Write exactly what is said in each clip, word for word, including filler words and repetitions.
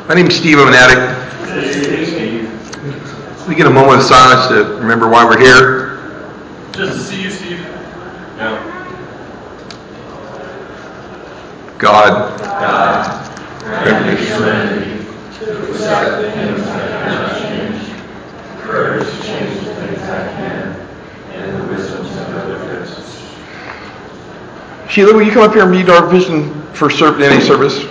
My name is Steve. I'm an addict. We get a moment of silence to remember why we're here. Just to see you, Steve. Yeah. God. God. Grant me serenity to accept the things I cannot change, courage to change the things I can, and the wisdom to know the difference. Sheila, will you come up here and read our vision for serv- N A service?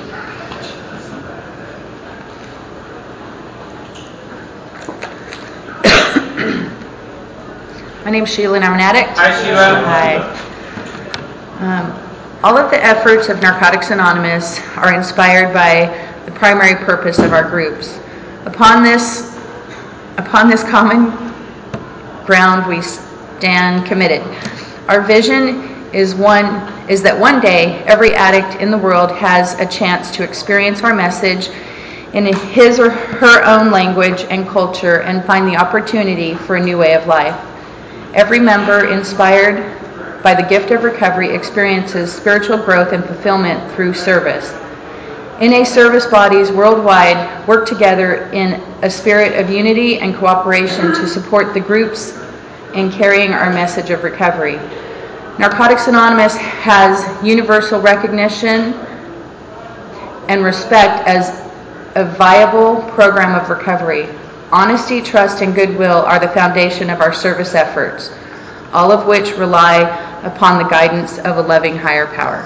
My name's Sheila and I'm an addict. Hi, Sheila. Hi. Um, all of the efforts of Narcotics Anonymous are inspired by the primary purpose of our groups. Upon this, upon this common ground, we stand committed. Our vision is one is that one day every addict in the world has a chance to experience our message in his or her own language and culture and find the opportunity for a new way of life. Every member, inspired by the gift of recovery, experiences spiritual growth and fulfillment through service. N A service bodies worldwide work together in a spirit of unity and cooperation to support the groups in carrying our message of recovery. Narcotics Anonymous has universal recognition and respect as a viable program of recovery. Honesty, trust, and goodwill are the foundation of our service efforts, all of which rely upon the guidance of a loving higher power.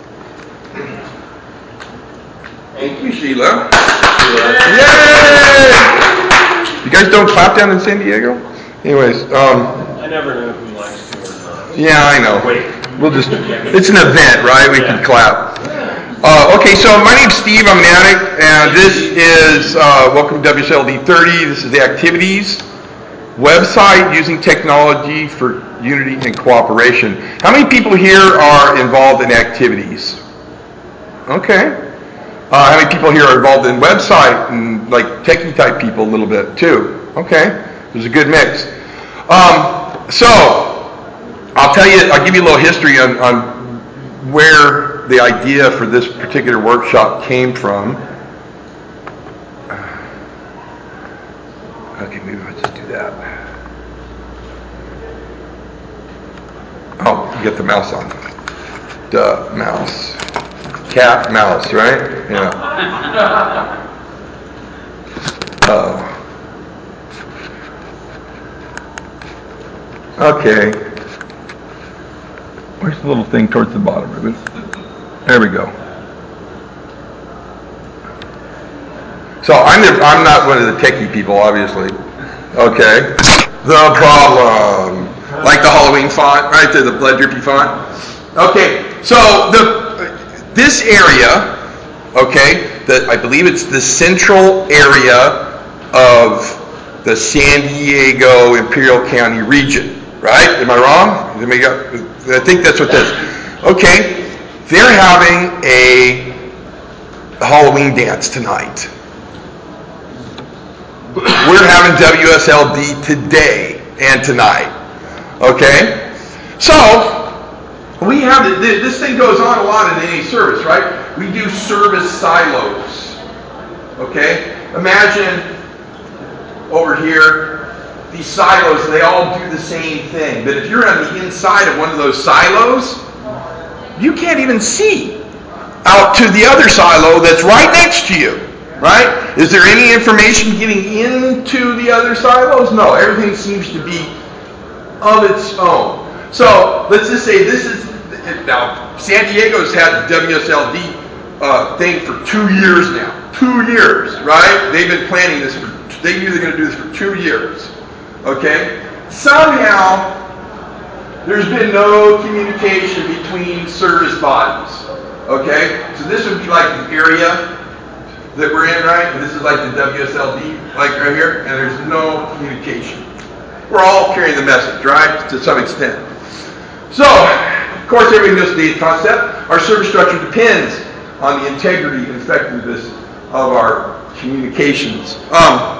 Thank you, Sheila. Yay! You guys don't clap down in San Diego? Anyways, um... I never know who likes to or not. Yeah, I know. Wait. We'll just... It's an event, right? We can clap. Uh, okay, so my name's Steve. I'm an addict, and this is uh, welcome to W S L D thirty. This is the activities website using technology for unity and cooperation. How many people here are involved in activities? Okay. Uh, how many people here are involved in website and like techie type people a little bit too? Okay, there's a good mix. Um, so I'll tell you, I'll give you a little history on, on where the idea for this particular workshop came from. Okay, maybe I'll just do that. Oh, you get the mouse on. Duh, mouse. Cat, mouse, right? Yeah. Oh. Okay. Where's the little thing towards the bottom of it? There we go. So I'm the, I'm not one of the techie people, obviously. Okay. The problem, like the Halloween font, right? The, the blood drippy font. Okay. So the this area, okay, that I believe it's the central area of the San Diego Imperial County region, right? Am I wrong? I think that's what this is. Okay. They're having a Halloween dance tonight. We're having W S L D today and tonight. Okay? So, we have, this thing goes on a lot in any service, right? We do service silos. Okay? Imagine over here, these silos, they all do the same thing. But if you're on the inside of one of those silos, you can't even see out to the other silo that's right next to you, right? Is there any information getting into the other silos? No, everything seems to be of its own. So let's just say this is, now San Diego's had the W S L D uh, thing for two years now. Two years, right? They've been planning this for, they knew they were going to do this for two years. Okay? Somehow, there's been no communication between service bodies. Okay? So this would be like the area that we're in, right? And this is like the W S L D, like right here, and there's no communication. We're all carrying the message, right? To some extent. So, of course, everybody knows the concept. Our service structure depends on the integrity and effectiveness of our communications. Um,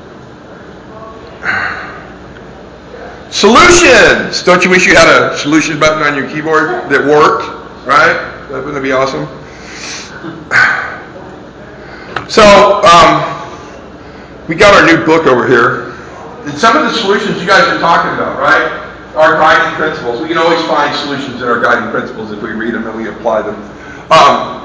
Solutions! Don't you wish you had a solution button on your keyboard that worked, right? Wouldn't that be awesome? So, um, we got our new book over here. And some of the solutions you guys are talking about, right, are guiding principles. We can always find solutions in our guiding principles if we read them and we apply them. Um,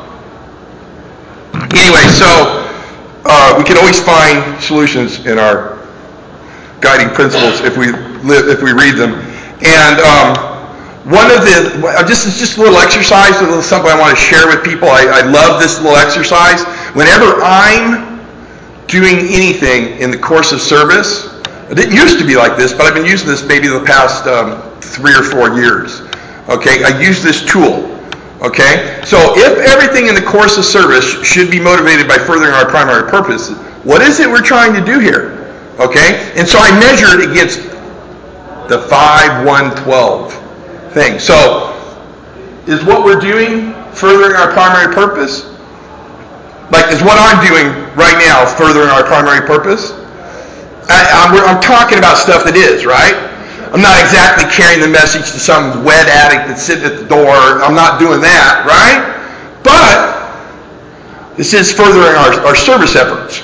anyway, so uh, we can always find solutions in our guiding principles if we live, if we read them. And um, one of the, just it's just a little exercise, a little something I want to share with people. I, I love this little exercise. Whenever I'm doing anything in the course of service, it didn't used to be like this, but I've been using this maybe the past um, three or four years. Okay, I use this tool. Okay, so if everything in the course of service should be motivated by furthering our primary purpose, what is it we're trying to do here? Okay, and so I measure it against the five one twelve thing. So is what we're doing furthering our primary purpose? Like, is what I'm doing right now furthering our primary purpose? I, I'm, I'm talking about stuff that is, right? I'm not exactly carrying the message to some wet addict that's sitting at the door. I'm not doing that, right? But this is furthering our, our service efforts.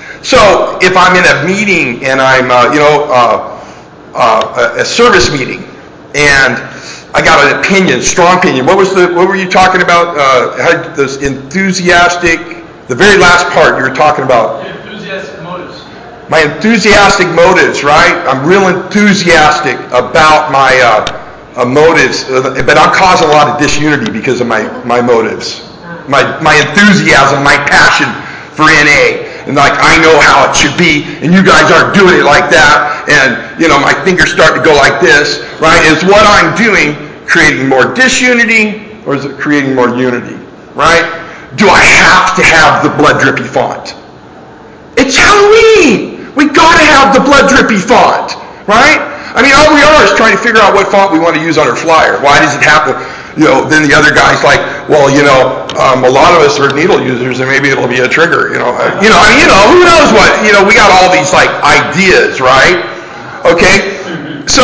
So if I'm in a meeting and I'm, uh, you know, uh, uh, a service meeting, and I got an opinion, strong opinion. What was the? What were you talking about? Uh, how, this enthusiastic. The very last part you were talking about. Enthusiastic motives. My enthusiastic motives, right? I'm real enthusiastic about my uh, uh, motives, uh, but I'm causing a lot of disunity because of my, my motives. My my enthusiasm, my passion for N A. And like, I know how it should be, and you guys aren't doing it like that, and, you know, my fingers start to go like this, right? Is what I'm doing creating more disunity, or is it creating more unity, right? Do I have to have the blood drippy font? It's Halloween! We gotta have the blood drippy font, right? I mean, all we are is trying to figure out what font we want to use on our flyer. Why does it have to, you know, then the other guy's like, well, you know, um, a lot of us are needle users, and maybe it'll be a trigger, you know. Uh, you know, I mean, you know, who knows what, you know, we got all these, like, ideas, right? Okay? So,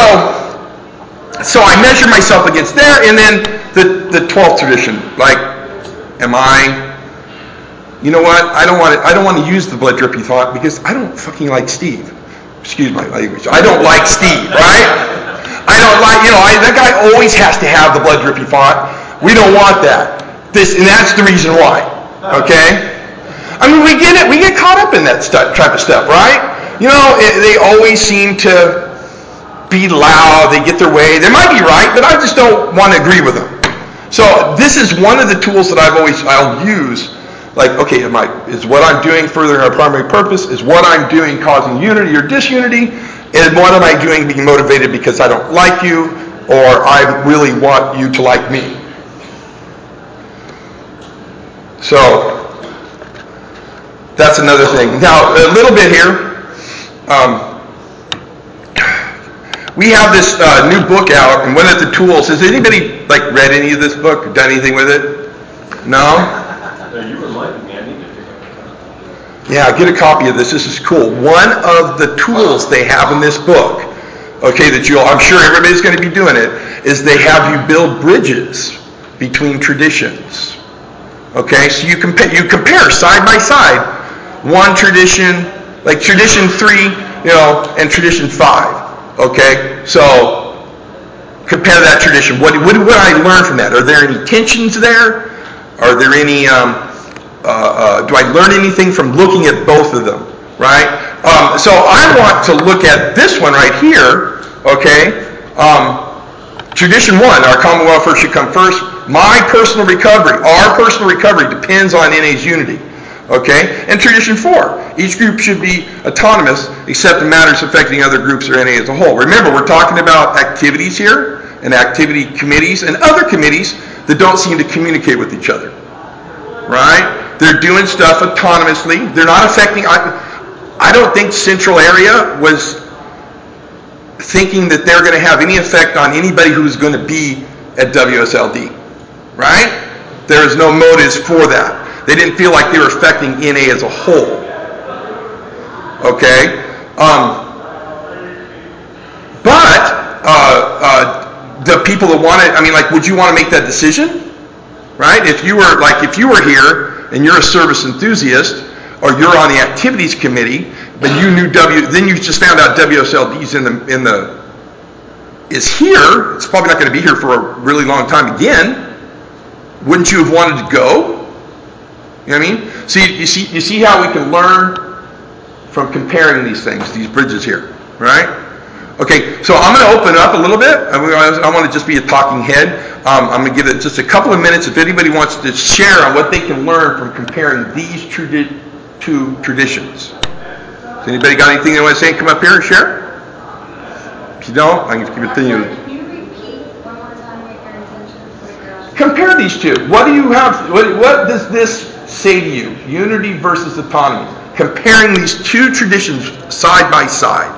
so I measure myself against there, and then the, the twelfth tradition, like, am I, you know what, I don't want to, I don't want to use the blood drippy font because I don't fucking like Steve. Excuse my language. I don't like Steve, right? I don't like, you know, I, that guy always has to have the blood drippy font. We don't want that. This, and that's the reason why, okay? I mean, we get it. We get caught up in that stuff, type of stuff, right? You know, it, they always seem to be loud. They get their way. They might be right, but I just don't want to agree with them. So this is one of the tools that I've always, I'll use. Like, okay, am I, is what I'm doing furthering our primary purpose? Is what I'm doing causing unity or disunity? And what am I doing being motivated because I don't like you, or I really want you to like me? So that's another thing. Now, a little bit here. Um, we have this uh, new book out, and one of the tools. Has anybody like read any of this book? Or done anything with it? No. No, you reminded me. I need to pick up a copy. Yeah, get a copy of this. This is cool. One of the tools they have in this book, okay, that you'll, I'm sure everybody's going to be doing it, is they have you build bridges between traditions. Okay, so you compare, you compare side by side one tradition, like tradition three, you know, and tradition five. Okay, so compare that tradition. What what would I learn from that? Are there any tensions there? Are there any? Um, uh, uh, do I learn anything from looking at both of them? Right. Um, so I want to look at this one right here. Okay. Um, Tradition one, our common welfare should come first. My personal recovery, our personal recovery depends on N A's unity. Okay? And tradition four, each group should be autonomous except in matters affecting other groups or N A as a whole. Remember, we're talking about activities here and activity committees and other committees that don't seem to communicate with each other. Right? They're doing stuff autonomously. They're not affecting, I, I don't think Central Area was thinking that they're going to have any effect on anybody who's going to be at W S L D, right? There is no motives for that. They didn't feel like they were affecting N A as a whole. Okay? Um, but uh, uh, the people that want it, I mean, like, would you want to make that decision? Right? If you were, like, if you were here and you're a service enthusiast, or you're on the activities committee, but you knew W, then you just found out W S L D's in the, in the, is here, it's probably not going to be here for a really long time again. Wouldn't you have wanted to go? You know what I mean? See, you see, you see how we can learn from comparing these things, these bridges here, right? Okay, so I'm going to open up a little bit. I, I want to just be a talking head. Um, I'm going to give it just a couple of minutes if anybody wants to share on what they can learn from comparing these tradi- two traditions. Has anybody got anything they want to say? Come up here and share. If you don't, I can continue. Can you repeat one more time what your intentions were? Compare these two. What do you have? What, what does this say to you? Unity versus autonomy. Comparing these two traditions side by side.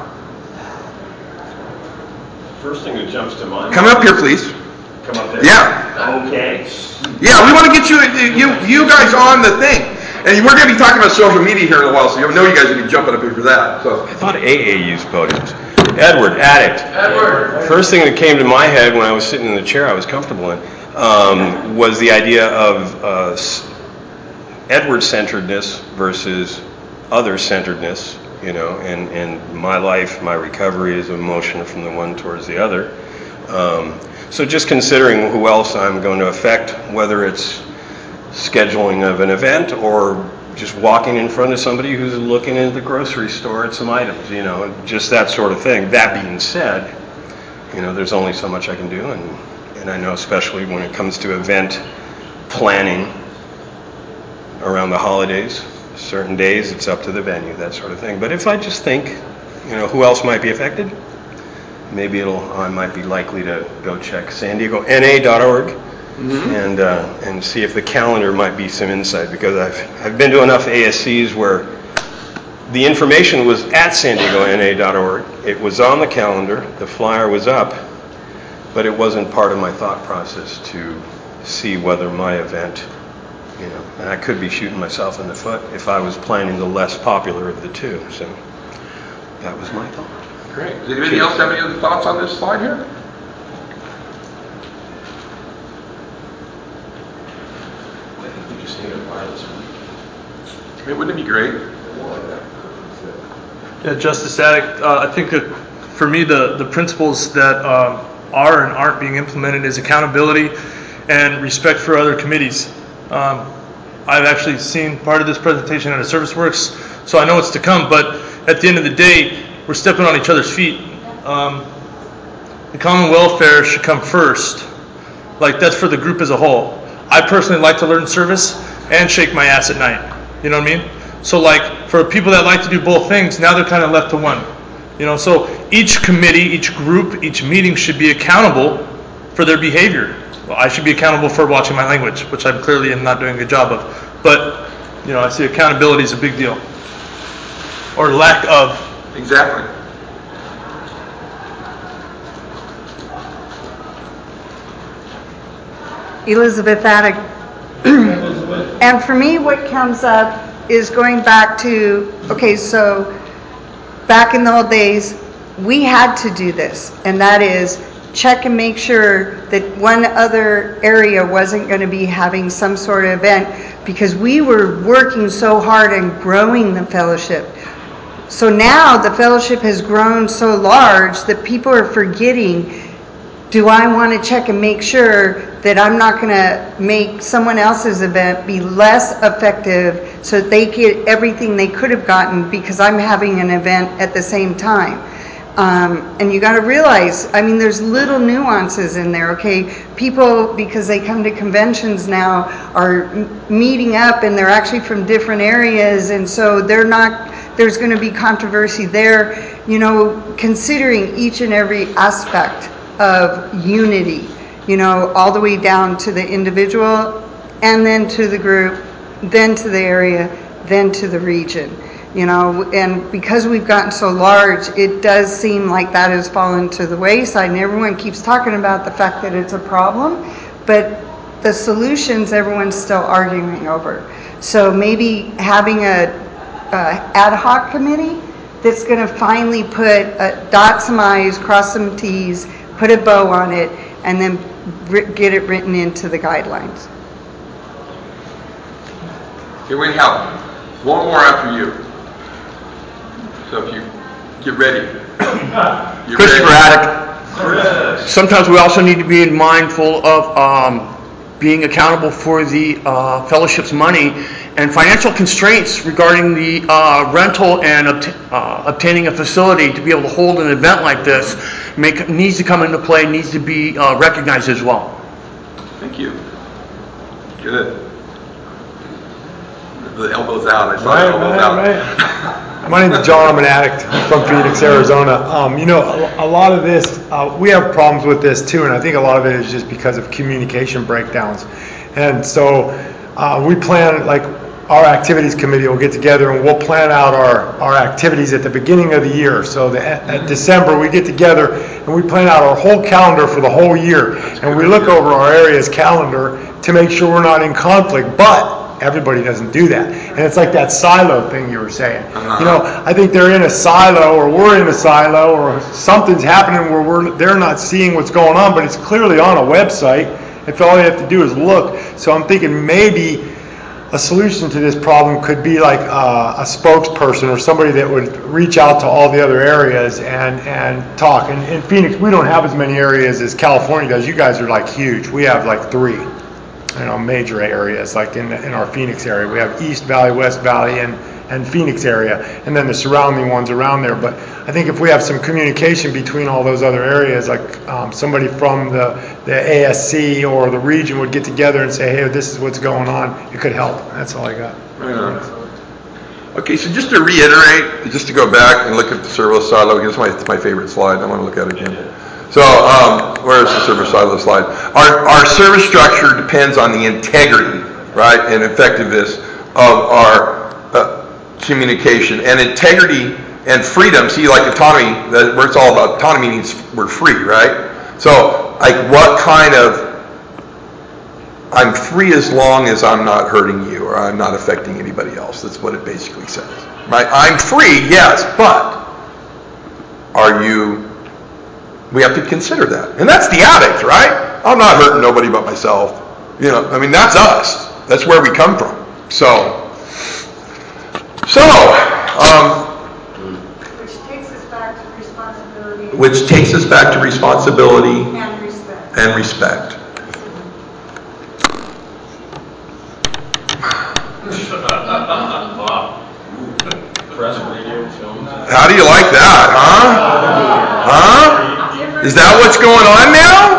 First thing that jumps to mind. Come up here, please. Come up there. Yeah. Okay. Yeah, we want to get you, you, you guys on the thing. And we're going to be talking about social media here in a while, so you know you guys are going to be jumping up here for that. So I thought A A used podiums. Edward, addict. Edward. First thing that came to my head when I was sitting in the chair I was comfortable in um, was the idea of uh, Edward-centeredness versus other-centeredness, you know, and, and my life, my recovery is a motion from the one towards the other. Um, so just considering who else I'm going to affect, whether it's scheduling of an event or just walking in front of somebody who's looking into the grocery store at some items, you know, just that sort of thing. That being said, you know, there's only so much I can do, and, and I know especially when it comes to event planning around the holidays, certain days it's up to the venue, that sort of thing. But if I just think, you know, who else might be affected, maybe it'll I might be likely to go check san diego n a dot org mm-hmm. and uh, and see if the calendar might be some insight, because I've I've been to enough A S Cs where the information was at san diego n a dot org, it was on the calendar, the flyer was up, but it wasn't part of my thought process to see whether my event, you know, and I could be shooting myself in the foot if I was planning the less popular of the two. So that was my thought. Great. Does anybody else have any other thoughts on this slide here? I think we just need a wireless one. It wouldn't it be great? Yeah, Justice Addict, uh, I think that for me the, the principles that um, are and aren't being implemented is accountability and respect for other committees. Um, I've actually seen part of this presentation at a ServiceWorks, so I know what's to come, but at the end of the day, we're stepping on each other's feet. Um, the common welfare should come first. Like, that's for the group as a whole. I personally like to learn service and shake my ass at night. You know what I mean? So, like, for people that like to do both things, now they're kind of left to one. You know, so each committee, each group, each meeting should be accountable for their behavior. Well, I should be accountable for watching my language, which I'm clearly am not doing a good job of. But, you know, I see accountability is a big deal. Or lack of. Exactly. Elizabeth Addick. And for me, what comes up is going back to, okay, so back in the old days, we had to do this, and that is check and make sure that one other area wasn't going to be having some sort of event, because we were working so hard and growing the fellowship. So now the fellowship has grown so large that people are forgetting, do I want to check and make sure that I'm not going to make someone else's event be less effective so that they get everything they could have gotten because I'm having an event at the same time. Um, and you got to realize, I mean, there's little nuances in there, okay? People, because they come to conventions now, are m- meeting up and they're actually from different areas, and so they're not, there's going to be controversy there, you know, considering each and every aspect of unity, you know, all the way down to the individual, and then to the group, then to the area, then to the region. You know, and because we've gotten so large, it does seem like that has fallen to the wayside, and everyone keeps talking about the fact that it's a problem, but the solutions everyone's still arguing over. So maybe having a, a ad hoc committee that's going to finally put a, dot some I's, cross some T's, put a bow on it, and then ri- get it written into the guidelines. Here we help. One more after you. So if you get ready. You're Christopher ready. Attic. Sometimes we also need to be mindful of um, being accountable for the uh, fellowship's money and financial constraints regarding the uh, rental and obt- uh, obtaining a facility to be able to hold an event like this make, needs to come into play, needs to be uh, recognized as well. Thank you. Good. The elbow's out. I saw Right, the elbow's right, out. right. My name is John. I'm an addict from Phoenix, Arizona. Um, you know, a, a lot of this, uh, we have problems with this too, and I think a lot of it is just because of communication breakdowns. And so uh, we plan, like, our activities committee will get together and we'll plan out our, our activities at the beginning of the year. So the, at, at December, we get together and we plan out our whole calendar for the whole year. And we look over our area's calendar to make sure we're not in conflict. But everybody doesn't do that. And it's like that silo thing you were saying. Uh-huh. You know, I think they're in a silo, or we're in a silo, or something's happening where we're they're not seeing what's going on, but it's clearly on a website. If all you have to do is look. So I'm thinking maybe a solution to this problem could be like uh, a spokesperson or somebody that would reach out to all the other areas and, and talk. And in Phoenix, we don't have as many areas as California does. You guys are like huge. We have like three. You know, major areas, like in in our Phoenix area. We have East Valley, West Valley, and, and Phoenix area, and then the surrounding ones around there. But I think if we have some communication between all those other areas, like um, somebody from the, the A S C or the region would get together and say, hey, this is what's going on, it could help. That's all I got. Right on. Okay, so just to reiterate, just to go back and look at the serverless silo, because it's my, it's my favorite slide. I want to look at it again. So, um, where's the service silo slide? Our, our service structure depends on the integrity, right, and effectiveness of our uh, communication. And integrity and freedom, see, like autonomy, that, where it's all about autonomy means we're free, right? So, like, what kind of, I'm free as long as I'm not hurting you or I'm not affecting anybody else. That's what it basically says, right? I'm free, yes, but are you... We have to consider that. And that's the addict, right? I'm not hurting nobody but myself. You know, I mean, that's us. That's where we come from. So, so, um, Which takes us back to responsibility. which takes us back to responsibility And respect. and respect. Press, radio, films. How do you like that, huh? Huh? Is that what's going on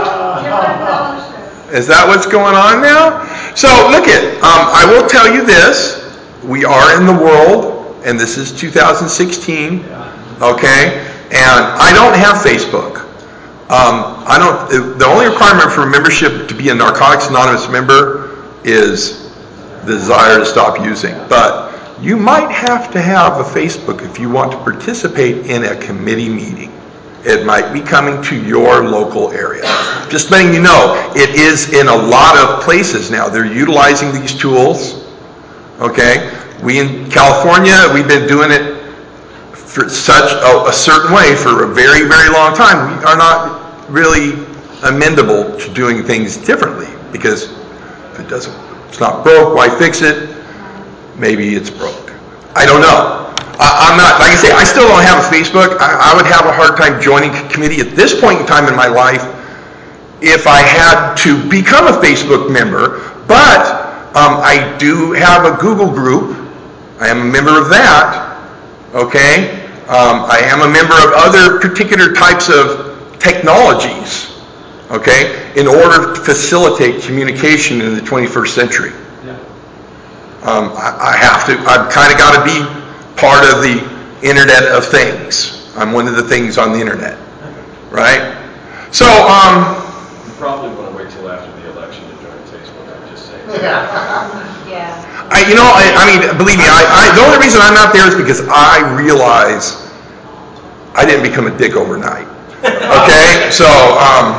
now? Is that what's going on now? So look it, um, I will tell you this, we are in the world, and this is two thousand sixteen, okay, and I don't have Facebook. Um, I don't, the only requirement for membership to be a Narcotics Anonymous member is the desire to stop using, but you might have to have a Facebook if you want to participate in a committee meeting. It might be coming to your local area. Just letting you know, it is in a lot of places now. They're utilizing these tools, okay? We in California, we've been doing it for such a, a certain way for a very, very long time. We are not really amendable to doing things differently because if it doesn't, it's not broke, why fix it? Maybe it's broke. I don't know. I, I'm not, like I say, I still don't have a Facebook. I, I would have a hard time joining a committee at this point in time in my life if I had to become a Facebook member, but um, I do have a Google group. I am a member of that, okay? Um, I am a member of other particular types of technologies, okay, in order to facilitate communication in the twenty-first century. Um, I, I have to, I've kind of got to be part of the Internet of Things. I'm one of the things on the Internet, right? So, um... You probably want to wait till after the election to join Facebook, I'm just saying. Yeah. I, you know, I, I mean, believe me, I, I, the only reason I'm not there is because I realize I didn't become a dick overnight. Okay? So, um...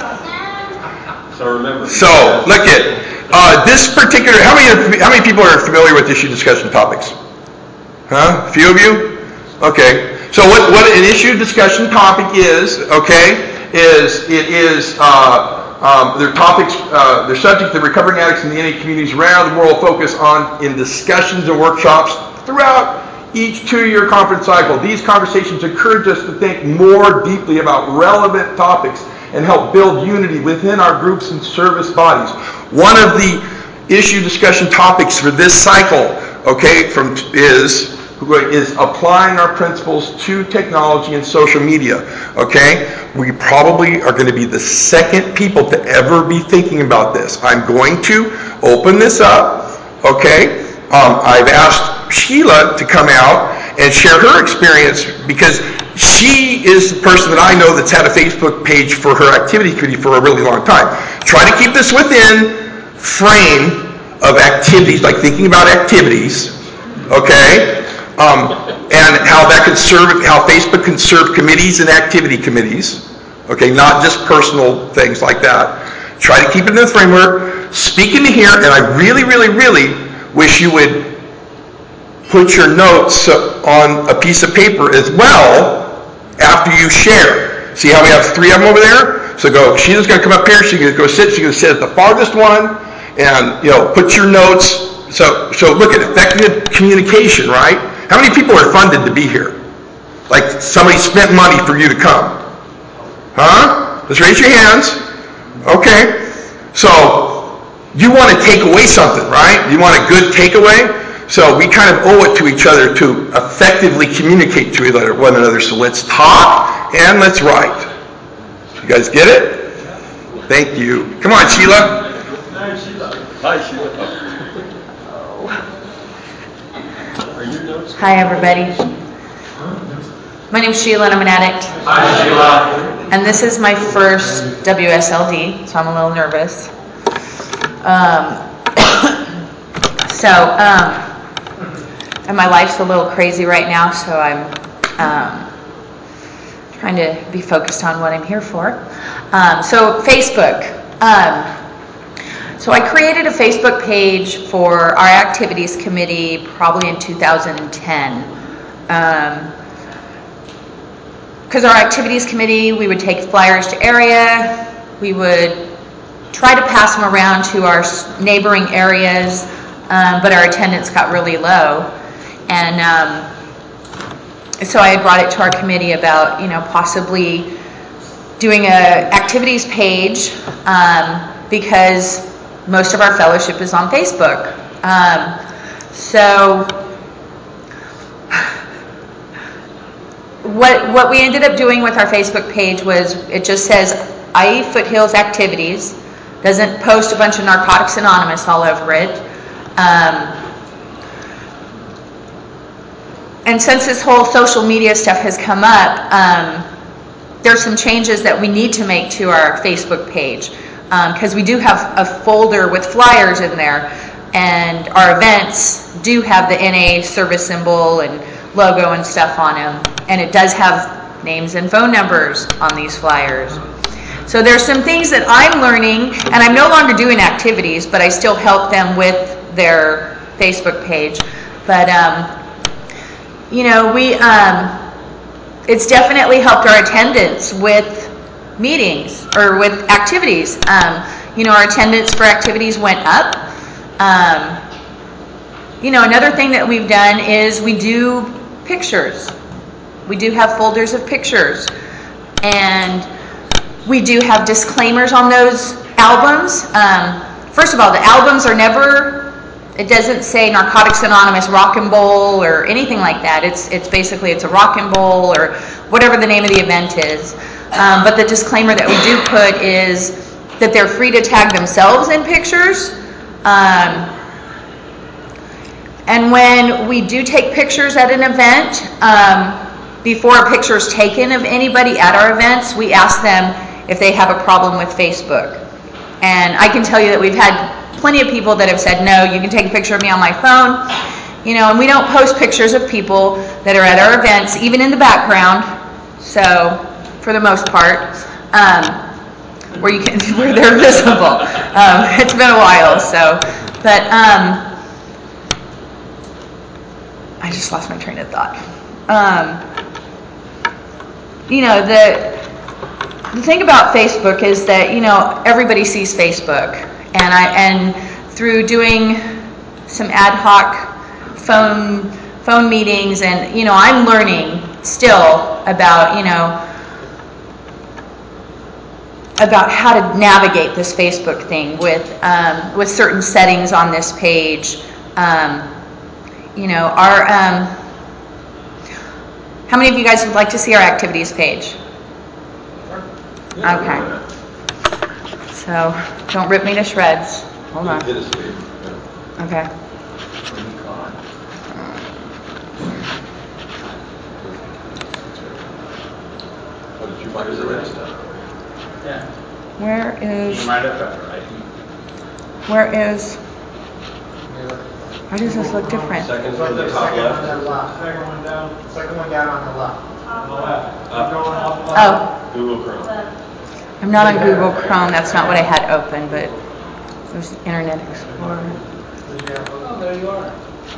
So remember... So, look at... Uh, this particular, how many how many people are familiar with issue discussion topics? Huh? A few of you? Okay. So what, what an issue discussion topic is, okay, is it is, uh, um, their topics, uh, their subject, the recovering addicts in the N A communities around the world focus on in discussions and workshops throughout each two-year conference cycle, these conversations encourage us to think more deeply about relevant topics and help build unity within our groups and service bodies. One of the issue discussion topics for this cycle, okay, from is is applying our principles to technology and social media, okay? We probably are going to be the second people to ever be thinking about this. I'm going to open this up, okay? Um, I've asked Sheila to come out and share her experience because she is the person that I know that's had a Facebook page for her activity committee for a really long time. Try to keep this within frame of activities, like thinking about activities, okay? Um, and how that could serve, how Facebook can serve committees and activity committees, okay, not just personal things like that. Try to keep it in the framework. Speak into here, and I really, really, really wish you would put your notes on a piece of paper as well after you share. See how we have three of them over there? So go, Sheila's going to come up here, she's going to go sit, she's going to sit at the farthest one, and, you know, put your notes. So, so look at effective communication, right? How many people are funded to be here? Like somebody spent money for you to come? Huh? Let's raise your hands. Okay. So you want to take away something, right? You want a good takeaway? So we kind of owe it to each other to effectively communicate to one another. So let's talk and let's write. You guys get it? Thank you. Come on, Sheila. Hi, Sheila. Hi, Sheila. Hi, everybody. My name's Sheila, and I'm an addict. Hi, Sheila. And this is my first W S L D, so I'm a little nervous. Um, so, um, and my life's a little crazy right now, so I'm um, trying to be focused on what I'm here for. Um, so, Facebook. Um, So I created a Facebook page for our activities committee probably in two thousand ten. Because um, our activities committee, we would take flyers to area, we would try to pass them around to our neighboring areas, um, but our attendance got really low. And um, so I had brought it to our committee about, you know, possibly doing a activities page um, because most of our fellowship is on Facebook. Um, so what what we ended up doing with our Facebook page was it just says I E Foothills Activities, doesn't post a bunch of Narcotics Anonymous all over it. Um, and since this whole social media stuff has come up, um, there's some changes that we need to make to our Facebook page. Because um, we do have a folder with flyers in there, and our events do have the N A service symbol and logo and stuff on them, and it does have names and phone numbers on these flyers. So there's some things that I'm learning, and I'm no longer doing activities, but I still help them with their Facebook page. But, um, you know, we um, it's definitely helped our attendance with meetings or with activities. Um, you know, our attendance for activities went up. Um, you know, another thing that we've done is we do pictures. We do have folders of pictures. And we do have disclaimers on those albums. Um, first of all, the albums are never, it doesn't say Narcotics Anonymous Rock and Bowl or anything like that. It's, it's basically, it's a rock and bowl or whatever the name of the event is. Um, but the disclaimer that we do put is that they're free to tag themselves in pictures. Um, and when we do take pictures at an event, um, before a picture is taken of anybody at our events, we ask them if they have a problem with Facebook. And I can tell you that we've had plenty of people that have said, no, you can take a picture of me on my phone. You know, and we don't post pictures of people that are at our events, even in the background. So, for the most part, um, where you can, where they're visible. Um, it's been a while, so, but um, I just lost my train of thought. Um, you know, the the thing about Facebook is that, you know, everybody sees Facebook, and I and through doing some ad hoc phone phone meetings, and, you know, I'm learning still about, you know, about how to navigate this Facebook thing with um, with certain settings on this page. Um, you know, our um, how many of you guys would like to see our activities page? Okay. So don't rip me to shreds. Hold on. Okay. Did you find the rest of it? Yeah. Where is? You might have better, right? Where is? Why does this look different? Second from the top left. Second one down. Second one down on the left. Top On the left. Up. Going up, up. Oh, Google Chrome. I'm not on Google Chrome. That's not what I had open, but there's Internet Explorer. Oh, there you are.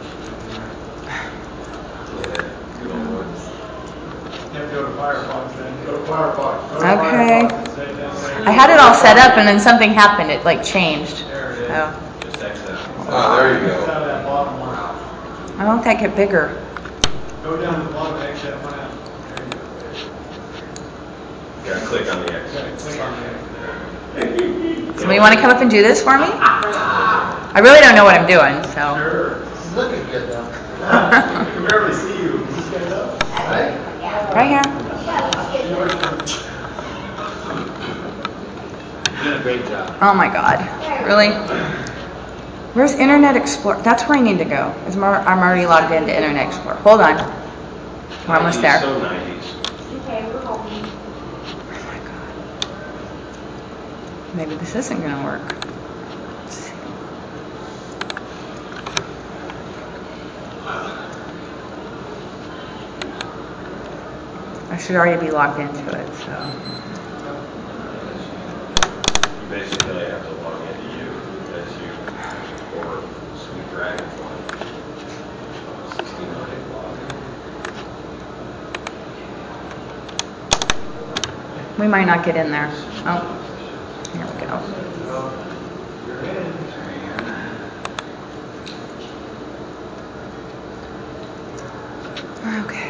You have to go to Firefox then. Go to Firefox. Go to Okay. Firefox. Say that, say I had it all set up, and then something happened. It like changed. There it is. Oh, Just exit. Oh, there you Exit go. out of that bottom one. why won't that get bigger? Go down to the bottom, exit that one out. There you go. You gotta click on the X. Okay, click on there. Somebody want to come up and do this for me? I really don't know what I'm doing, so. Sure. This is looking good though. I can barely see you. Is this guy up? Right? Right here. You did a great job. Oh my God. Really? Where's Internet Explorer? That's where I need to go. Is Mar- I'm already logged into Internet Explorer. Hold on. We're almost there. So nineties. Okay, we're home. Oh my God. Maybe this isn't going to work. Let's see. I should already be logged into it, so. You basically have to log into you as you, or Sweet Dragonfly. sixty-nine log. We might not get in there. Oh, here we go. You're in. Okay.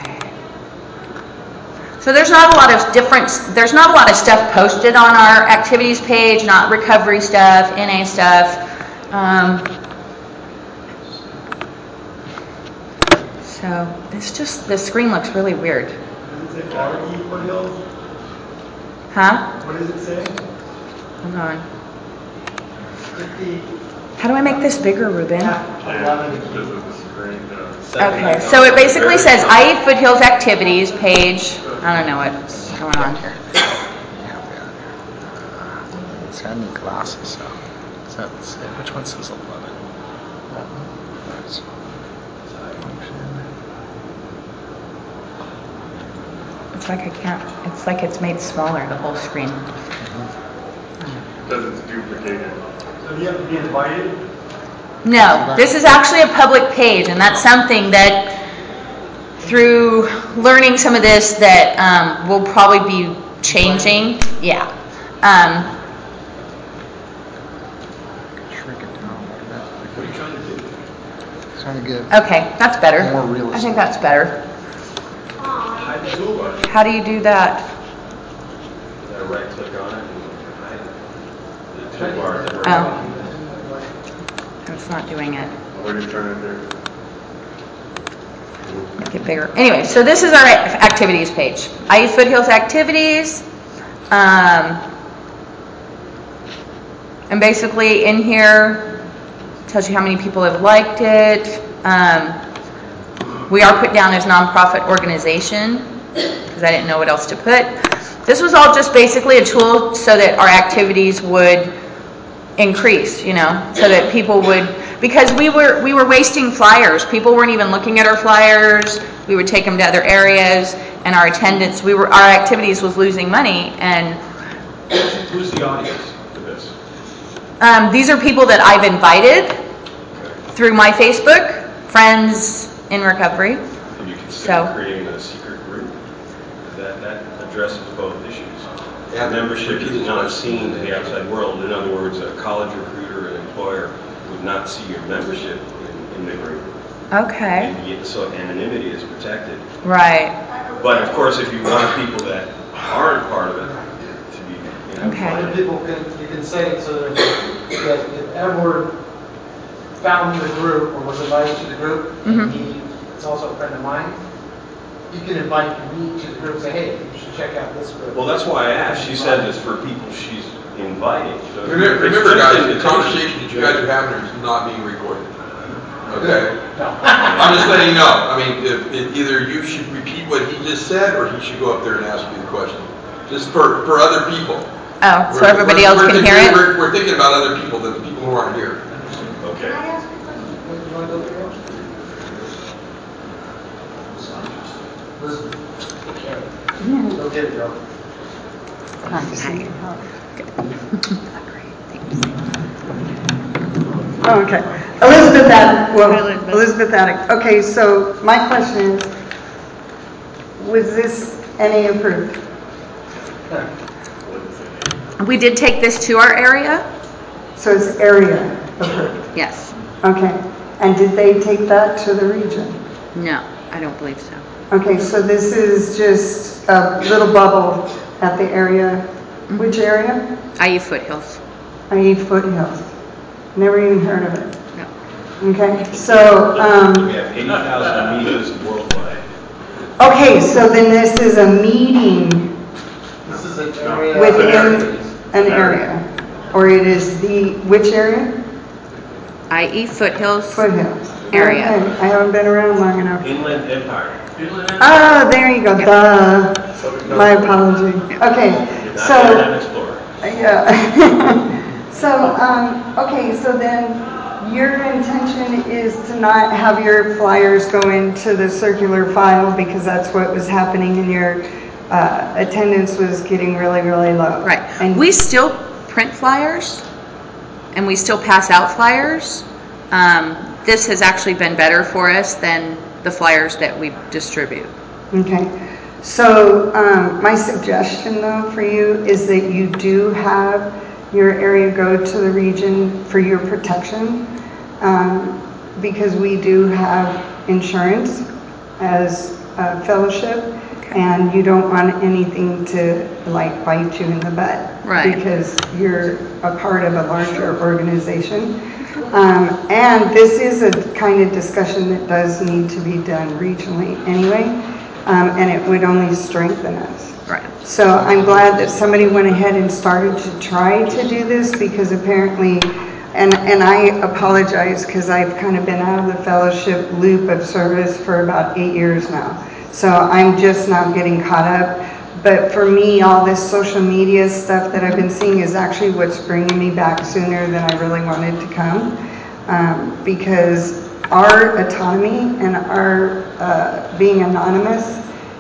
So there's not a lot of different, there's not a lot of stuff posted on our activities page, not recovery stuff, N A stuff. Um, so it's just, the screen looks really weird. Does it say Waterkey Foothills? Huh? What does it say? Hold on. fifty. How do I make this bigger, Ruben? eleven. Okay, so it basically says I E Foothills Activities page. I don't know what's going on here. See, I need glasses, so. Is that, let's see, which one says eleven? That one? That's function. It's like I can't, it's like it's made smaller, the whole screen. Because it's duplicated. So you have to be invited? No, this is actually a public page, and that's something that through learning some of this that um, will probably be changing. Yeah. Um, Shrink it down a little bit. What are you trying to do? Trying to get okay, that's better. more realistic. I think that's better. Hide the toolbar. How do you do that? You gotta right click on it and hide it. The toolbar is Oh. It's not doing it. What are you trying to do? Make it bigger. Anyway, so this is our activities page. I E Foothills Activities. Um, and basically in here tells you how many people have liked it. Um, we are put down as nonprofit organization because I didn't know what else to put. This was all just basically a tool so that our activities would increase, you know, so that people would, because we were we were wasting flyers. People weren't even looking at our flyers. We would take them to other areas, and our attendance, we were our activities was losing money. And Who's the audience for this? um, these are people that I've invited through my Facebook, friends in recovery. Have you considered So. creating a secret group? That, that addresses both issues. Yeah. Membership is not seen to the outside world. In other words, a college recruiter, an employer would not see your membership in, in the group. Okay, And yet- so anonymity is protected. right, But of course, if you want people that aren't part of it to be, you know. Okay. Other people can, you can say it so that that if Edward found the group or was invited to the group, and Mhm. he is also a friend of mine, you can invite me to the group and say, hey, you should check out this group. Well, that's why I asked. She said it's for people she's inviting. So Remember, it's remember just guys, the invitation. conversation that you guys are having is not being recorded. Okay? No. I'm just letting you know. I mean, if, if either you should repeat what he just said, or he should go up there and ask you the question. Just for, for other people. oh, so We're- everybody we're- else we're can thinking- hear it? We're, we're thinking about other people than the people who aren't here. Okay. You want to go there? Elizabeth. Go get it, girl. Oh, okay. Elizabeth Attic, well, Hi, Elizabeth. Elizabeth Attic. Okay, so my question is, was this N A approved? We did take this to our area? So it's area approved? Yes. Okay. And did they take that to the region? No, I don't believe so. Okay, so this is just a little bubble at the area, which area? I E Foothills. I E Foothills. Never even heard of it. No. Okay, so, um, We have eight thousand meetings worldwide. okay, so then this is a meeting This is an area. within an area, or it is the, which area? I E Foothills. Foothills. Area. Okay, I haven't been around long enough. Inland Empire. Oh, there you go, duh. My apology. Okay, You're not so, Internet Explorer. yeah. So, um, okay, so then your intention is to not have your flyers go into the circular file because that's what was happening and your uh, attendance was getting really, really low. Right. And We still print flyers and we still pass out flyers. Um, this has actually been better for us than the flyers that we distribute. Okay, so um, my suggestion though for you is that you do have your area go to the region for your protection, um, because we do have insurance as a fellowship, and you don't want anything to like bite you in the butt. Right. Because you're a part of a larger organization. Um, and this is a kind of discussion that does need to be done regionally anyway, um, and it would only strengthen us. Right. So I'm glad that somebody went ahead and started to try to do this because apparently, and, and I apologize because I've kind of been out of the fellowship loop of service for about eight years now. So I'm just now getting caught up. But for me, all this social media stuff that I've been seeing is actually what's bringing me back sooner than I really wanted to come. Um, because our autonomy and our uh, being anonymous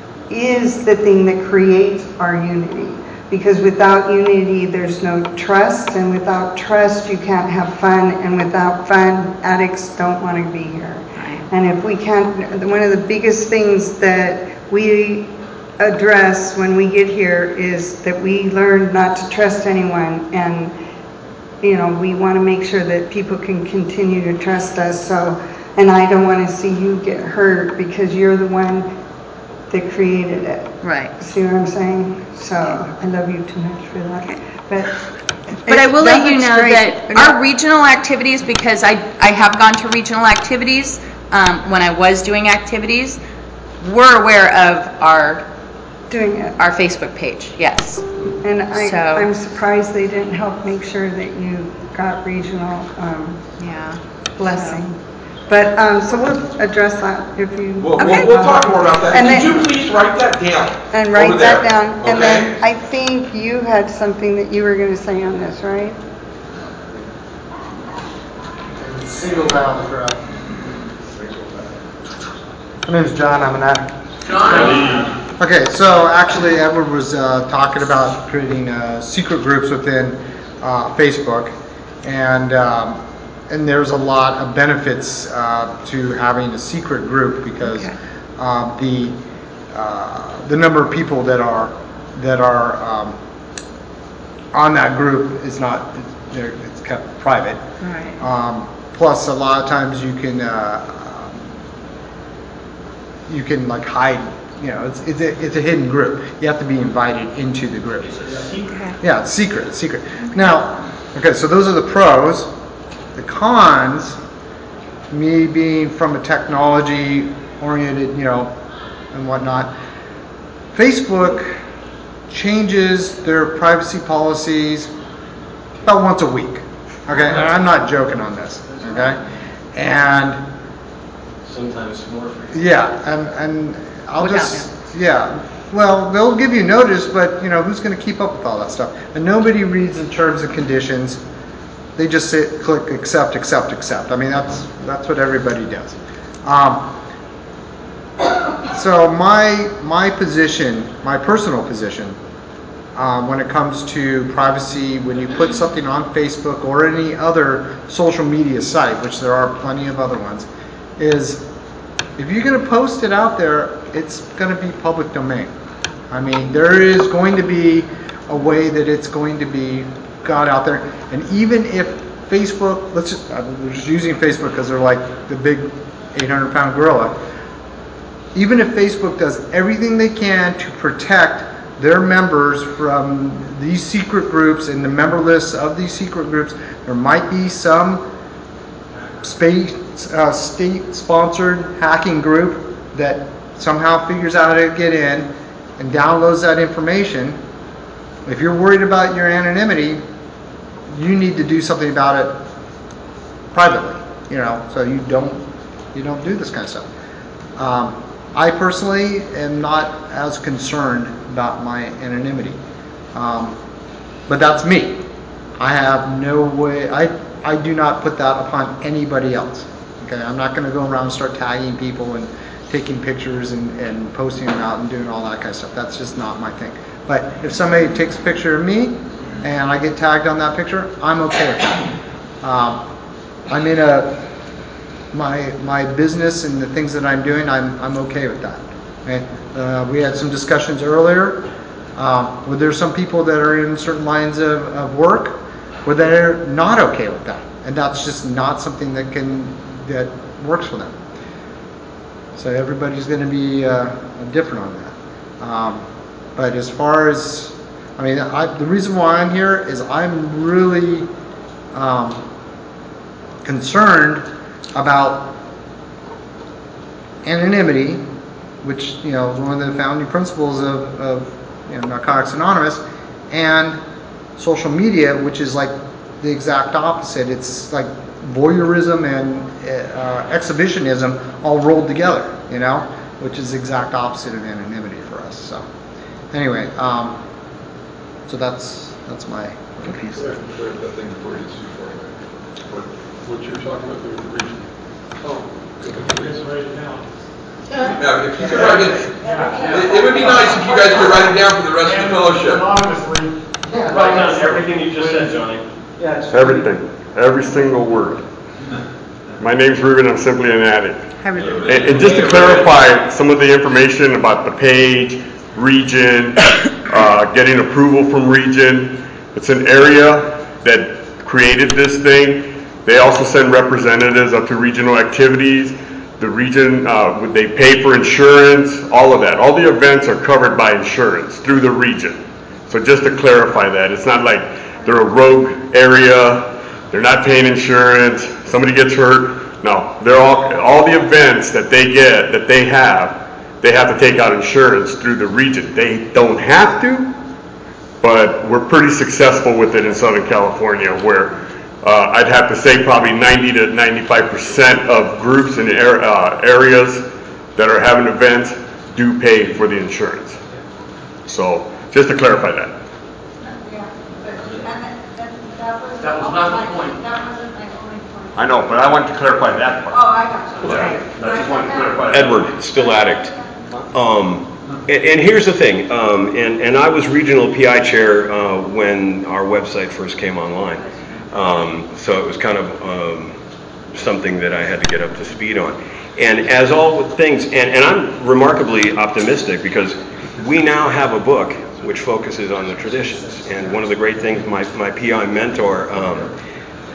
is the thing that creates our unity. Because without unity, there's no trust, and without trust, you can't have fun, and without fun, addicts don't want to be here. And if we can't, one of the biggest things that we address when we get here is that we learn not to trust anyone, and you know, we want to make sure that people can continue to trust us. So, and I don't want to see you get hurt because you're the one that created it. Right. See what I'm saying? So I love you too much for that. But But I will that let you looks know great. that our regional activities, because I, I have gone to regional activities um, when I was doing activities, we're aware of our doing it. our Facebook page. Yes. And I, So- I'm surprised they didn't help make sure that you got regional um, Yeah. blessing. But, um, so we'll address that if you. We'll, Okay. we'll, we'll talk more about that. And Could then- you please write that down? And over write that there, down. And then okay? I think you had something that you were going to say on this, right? Single valve crowd. My name's John, I'm an addict. John! Okay, so actually Edward was uh, talking about creating uh, secret groups within uh, Facebook, and um, and there's a lot of benefits uh, to having a secret group because Okay. uh, the uh, the number of people that are that are um, on that group is not they're, it's kept private. Right. Um, plus, a lot of times you can uh, you can like hide, you know, it's, it's, a, it's a hidden group. You have to be invited into the group. Yeah, it's secret, it's secret. Now, okay, so those are the pros. The cons, me being from a technology oriented, you know, and whatnot, Facebook changes their privacy policies about once a week. Okay, and I'm not joking on this. Okay, and sometimes more frequent. Yeah, and and I'll Without just yeah. Well, they'll give you notice, but you know who's going to keep up with all that stuff? And nobody reads the terms and conditions. They just say, click accept, accept, accept. I mean, that's that's what everybody does. Um, so my my position, my personal position, um, when it comes to privacy, when you put something on Facebook or any other social media site, which there are plenty of other ones, is if you're going to post it out there, it's going to be public domain. I mean, there is going to be a way that it's going to be got out there. And even if Facebook, let's just, I'm just using Facebook because they're like the big eight hundred pound gorilla. Even if Facebook does everything they can to protect their members from these secret groups and the member lists of these secret groups, there might be some space, uh, state-sponsored hacking group that somehow figures out how to get in and downloads that information. If you're worried about your anonymity, you need to do something about it privately, you know, so you don't you don't do this kind of stuff. Um, I personally am not as concerned about my anonymity, um, but that's me. I have no way. I I do not put that upon anybody else. Okay, I'm not going to go around and start tagging people and taking pictures and, and posting them out and doing all that kind of stuff. That's just not my thing. But if somebody takes a picture of me and I get tagged on that picture, I'm okay with that. Um, I'm in a my my business and the things that I'm doing. I'm I'm okay with that. Okay? Uh, we had some discussions earlier. Um, where there's some people that are in certain lines of, of work where they're not okay with that, and that's just not something that can that works for them. So everybody's going to be uh, different on that. Um, but as far as I mean, I, the reason why I'm here is I'm really um, concerned about anonymity, which you know is one of the founding principles of, of you know, Narcotics Anonymous, and social media, which is like the exact opposite. It's like voyeurism and uh, exhibitionism all rolled together, you know, which is the exact opposite of anonymity for us. So anyway. Um, So that's that's my piece. That thing before you too far away. What, what you're talking about, the region. Oh, good. Write it down. Yeah, if you could write it, it, it would be nice if you guys could write it down for the rest of the fellowship. Yeah, write down everything you just said, Johnny. Yeah, everything, every single word. My name's Ruben. I'm simply an addict. And, and just to clarify some of the information about the page, region. Uh, getting approval from region. It's an area that created this thing. They also send representatives up to regional activities. The region, uh, they pay for insurance, all of that. All the events are covered by insurance through the region. So just to clarify that, it's not like they're a rogue area, they're not paying insurance, somebody gets hurt. No, they're all, all the events that they get, that they have, they have to take out insurance through the region. They don't have to, but we're pretty successful with it in Southern California, where uh, I'd have to say probably ninety to ninety-five percent of groups and uh, areas that are having events do pay for the insurance. So just to clarify that. Yeah, but that, that, that was. That was not the point. That wasn't my only point. I know, but I wanted to clarify that part. Oh, I got you. Yeah, I just wanted to clarify that. Edward, still addict. Um, and, and here's the thing, um, and, and I was regional P I chair uh, when our website first came online. Um, so it was kind of um, something that I had to get up to speed on. And as all things, and, and I'm remarkably optimistic because we now have a book which focuses on the traditions. And one of the great things my, my P I mentor um,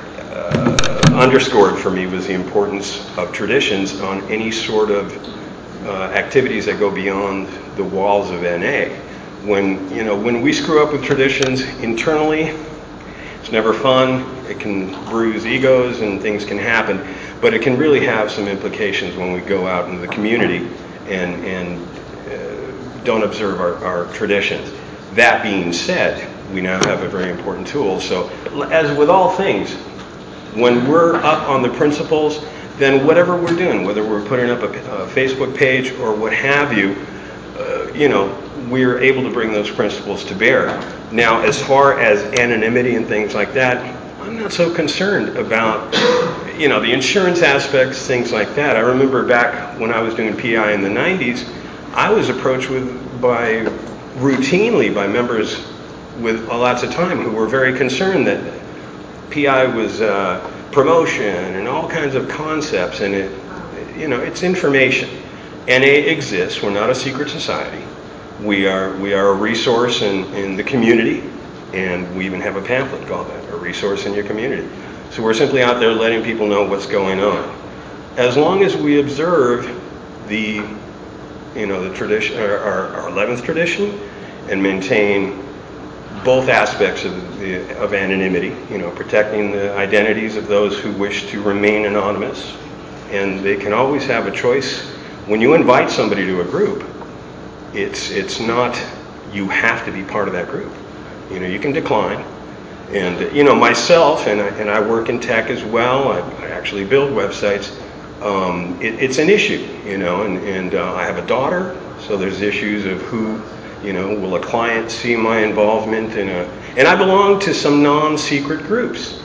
uh, underscored for me was the importance of traditions on any sort of uh, activities that go beyond the walls of N A. When, you know, when we screw up with traditions internally, it's never fun. It can bruise egos and things can happen, but it can really have some implications when we go out into the community and, and uh, don't observe our, our traditions. That being said, we now have a very important tool. So as with all things, when we're up on the principles, then whatever we're doing, whether we're putting up a, a Facebook page or what have you, uh, you know, we're able to bring those principles to bear. Now, as far as anonymity and things like that, I'm not so concerned about, you know, the insurance aspects, things like that. I remember back when I was doing P I in the nineties, I was approached with by routinely by members with lots of time who were very concerned that P I was uh, promotion and all kinds of concepts, and it, you know, it's information. N A exists. We're not a secret society. We are we are a resource in, in the community, and we even have a pamphlet called that, a resource in your community. So we're simply out there letting people know what's going on. As long as we observe the, you know, the tradition, our, our eleventh tradition, and maintain both aspects of the of anonymity, you know, protecting the identities of those who wish to remain anonymous, and they can always have a choice. When you invite somebody to a group, it's it's not you have to be part of that group. You know, you can decline. And you know, myself, and I, and I work in tech as well. I, I actually build websites. Um, it, it's an issue, you know, and and uh, I have a daughter, so there's issues of who. You know, will a client see my involvement in a... And I belong to some non-secret groups.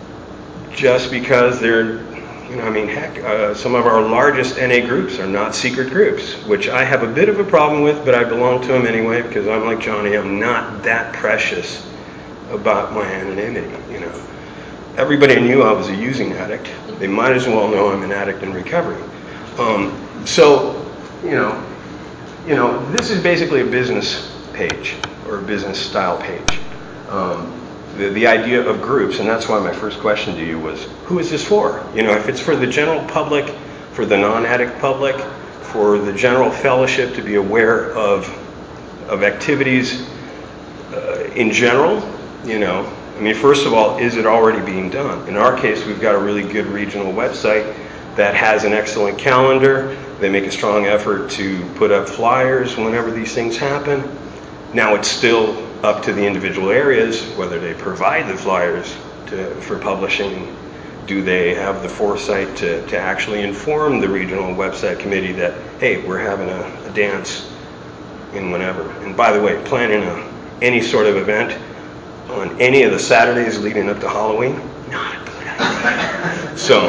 Just because they're, you know, I mean, heck, uh, some of our largest N A groups are not secret groups, which I have a bit of a problem with, but I belong to them anyway, because I'm like Johnny, I'm not that precious about my anonymity, you know. Everybody knew I was a using addict. They might as well know I'm an addict in recovery. Um, so, you know, You know, this is basically a business page or a business style page. Um, the, the idea of groups, and that's why my first question to you was, who is this for? You know, if it's for the general public, for the non-addict public, for the general fellowship to be aware of of activities uh, in general, you know, I mean, first of all, is it already being done? In our case, we've got a really good regional website that has an excellent calendar. They make a strong effort to put up flyers whenever these things happen. Now it's still up to the individual areas whether they provide the flyers to, for publishing. Do they have the foresight to, to actually inform the regional website committee that, hey, we're having a, a dance in whenever. And by the way, planning a, any sort of event on any of the Saturdays leading up to Halloween, not a good idea. So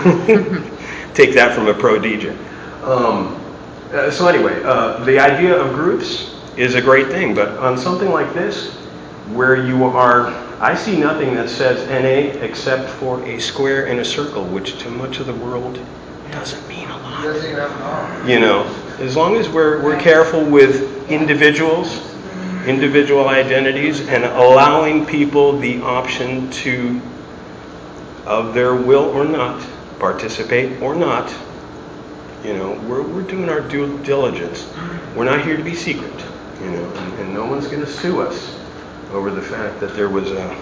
take that from a pro D J. Um, uh, so anyway, uh, the idea of groups is a great thing, but on something like this, where you are, I see nothing that says N A except for a square and a circle, which to much of the world doesn't mean a lot. You know, as long as we're we're careful with individuals, individual identities, and allowing people the option to, of their will or not, participate or not. You know, we're we're doing our due diligence. We're not here to be secret, you know, and, and no one's going to sue us over the fact that there was a,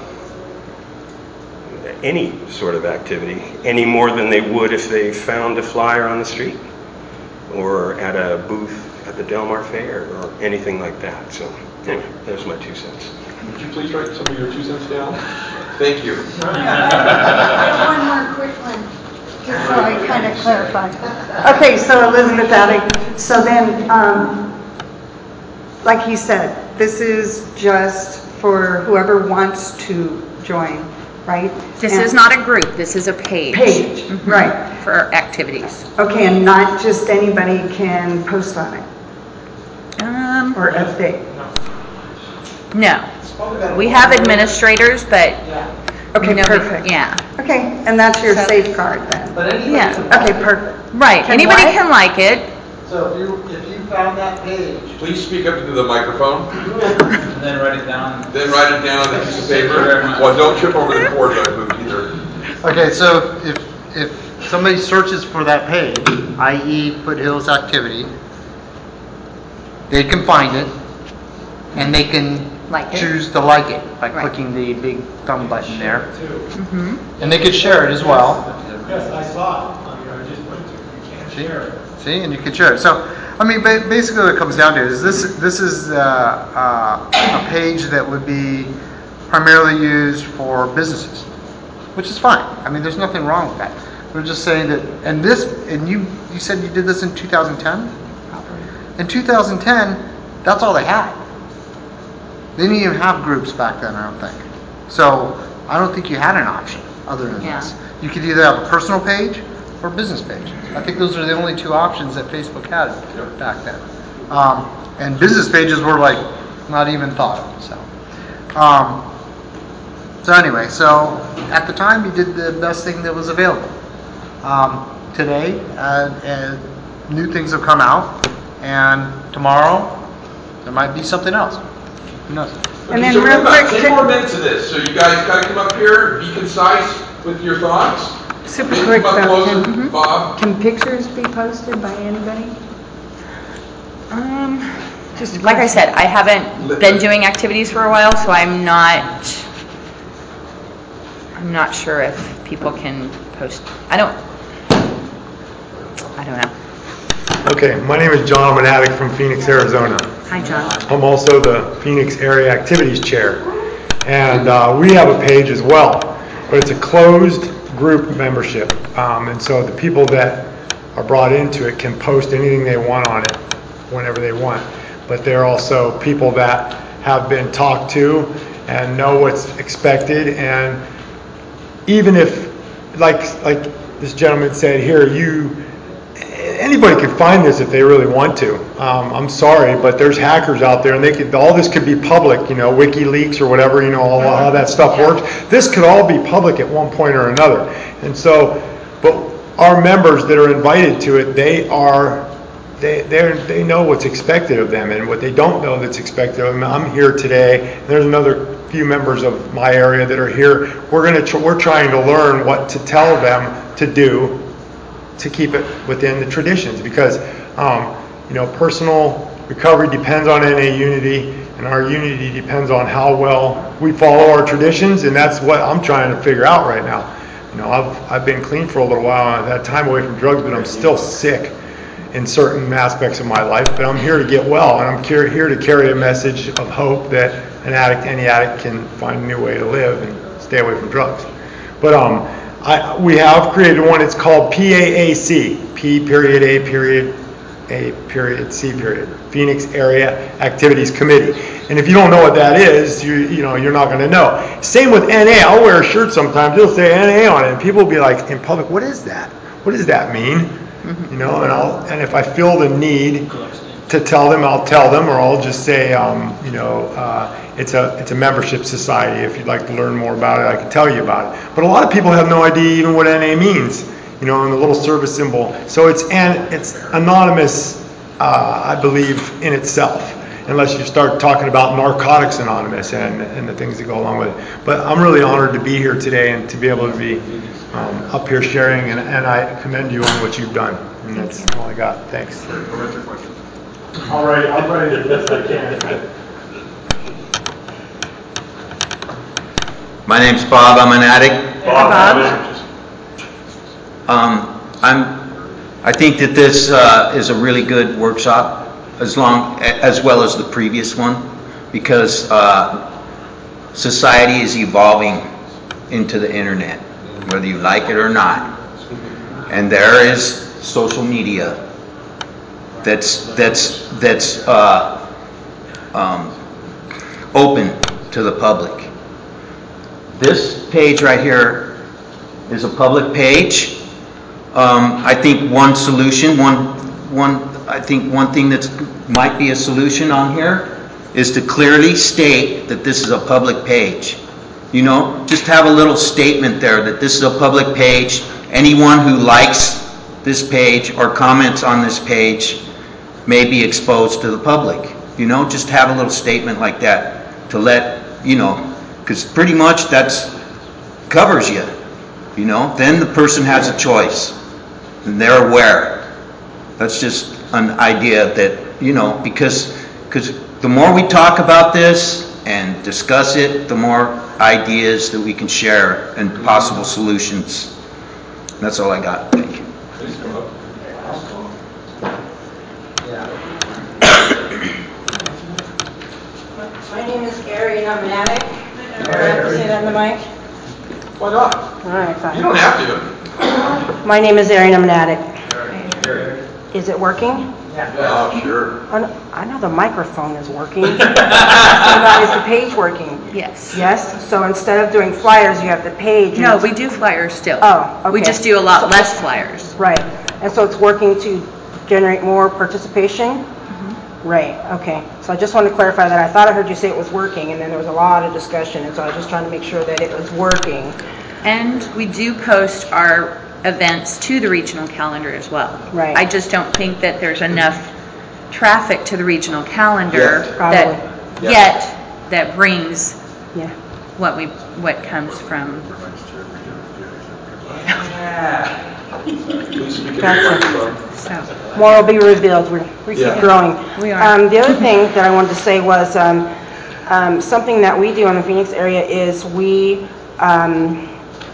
any sort of activity, any more than they would if they found a flyer on the street or at a booth at the Del Mar Fair or anything like that. So, anyway, there's my two cents. Would you please write some of your two cents down? Thank you. One more quick one. Just so I kind of clarify. Okay, so Elizabeth Addict, so then, um, like he said, this is just for whoever wants to join, right? This and is not a group, this is a page. Page, mm-hmm. right. For activities. Okay, and not just anybody can post on it? Um, or update? No. We have administrators, but... Okay, no, perfect. Yeah. Okay, and that's your So, safeguard then? But anybody yeah. can like Okay, perfect. Right. Can Anybody what? can like it. So if you if you found that page, Please speak up into the microphone. And then write it down. Then write it down on a piece of paper. Well, don't trip over the cord by moving either. Okay, so if if somebody searches for that page, that is Foothills Activity, they can find it, and they can Like it. choose to like it by Right. clicking the big thumb button there. Mhm. And they could share it as well. Yes, I saw it on your, I just went to, you can't share it. See, and you can share it. So, I mean, ba- basically what it comes down to is this, this is uh, uh, a page that would be primarily used for businesses, which is fine. I mean, there's nothing wrong with that. We're just saying that, and this, and you, you said you did this in two thousand ten? In two thousand ten, that's all they had. They didn't even have groups back then, I don't think. So, I don't think you had an option other than Yeah. this. You could either have a personal page or a business page. I think those are the only two options that Facebook had back then. Um, and business pages were like not even thought of. So, um, so anyway, so at the time you did the best thing that was available. Um, today, uh, uh, new things have come out, and tomorrow there might be something else. Who knows? And Okay, then so we real have about quick, ten more minutes of this, so you guys gotta come up here, be concise with your thoughts. Super Think quick about though, closing. can, Bob? can pictures be posted by anybody? Um, Just a like I question. said, I haven't been doing activities for a while, so I'm not, I'm not sure if people can post, I don't, I don't know. Okay, my name is John. I'm an addict from Phoenix, Arizona. Hi, John. I'm also the Phoenix Area Activities Chair. And uh, we have a page as well, but it's a closed group membership. Um, and so the people that are brought into it can post anything they want on it whenever they want. But they're also people that have been talked to and know what's expected. And even if, like like this gentleman said here, you anybody could find this if they really want to. Um, I'm sorry, but there's hackers out there, and they could. All this could be public, you know, WikiLeaks or whatever, you know, all how that stuff works. This could all be public at one point or another. And so, but our members that are invited to it, they are, they they they know what's expected of them, and what they don't know that's expected of them. I'm here today. And there's another few members of my area that are here. We're gonna tr- we're trying to learn what to tell them to do to keep it within the traditions, because um, you know, personal recovery depends on N A unity, and our unity depends on how well we follow our traditions, and that's what I'm trying to figure out right now. You know, I've I've been clean for a little while. I've had time away from drugs, but I'm still sick in certain aspects of my life. But I'm here to get well, and I'm here to carry a message of hope that an addict, any addict, can find a new way to live and stay away from drugs. But um. I, we have created one. It's called P A A C, P period A period A period C period, Phoenix Area Activities Committee. And if you don't know what that is, you you know you're not going to know. Same with N A. I'll wear a shirt sometimes. It'll say N A on it, and people will be like in public, "What is that? What does that mean?" You know. And I'll and if I feel the need to tell them, I'll tell them, or I'll just say, um, you know, uh, it's a it's a membership society. If you'd like to learn more about it, I can tell you about it. But a lot of people have no idea even what N A means, you know, and the little service symbol. So it's an it's anonymous, uh, I believe, in itself, unless you start talking about Narcotics Anonymous and and the things that go along with it. But I'm really honored to be here today and to be able to be um, up here sharing, and, and I commend you on what you've done. And that's all I got. Thanks. All right, I'm ready to best I can. My name's Bob. I'm an addict. Bob. Um, I'm. I think that this uh, is a really good workshop, as long as well as the previous one, because uh, society is evolving into the internet, whether you like it or not, and there is social media. That's that's that's uh, um, open to the public. This page right here is a public page. Um, I think one solution, one one I think one thing that might be a solution on here is to clearly state that this is a public page. You know, just have a little statement there that this is a public page. Anyone who likes this page or comments on this page may be exposed to the public. You know, just have a little statement like that to let, you know, because pretty much that's covers you. you know, then the person has a choice, and they're aware. That's just an idea that, you know, because because the more we talk about this and discuss it, the more ideas that we can share and possible solutions. That's all I got. Thank you. My name is Gary, and I'm an addict. Do I have to say that in the mic? Why not? All right, fine. You don't have to. My name is Erin, I'm an addict. Is it working? Yeah. Oh, sure. Oh, no, I know the microphone is working. About, is the page working? Yes. Yes? So instead of doing flyers, you have the page. No, we do flyers still. Oh, okay. We just do a lot So- less flyers. Right. And so it's working to generate more participation? Mm-hmm. Right, okay. So I just wanted to clarify that. I thought I heard you say it was working, and then there was a lot of discussion, and so I was just trying to make sure that it was working. And we do post our events to the regional calendar as well. Right. I just don't think that there's enough traffic to the regional calendar Yet. that Probably. yet that brings Yeah. what we what comes from. So More will be revealed. We're, we keep Yeah. growing. We are. Um, the other thing that I wanted to say was um, um, something that we do in the Phoenix area is we um,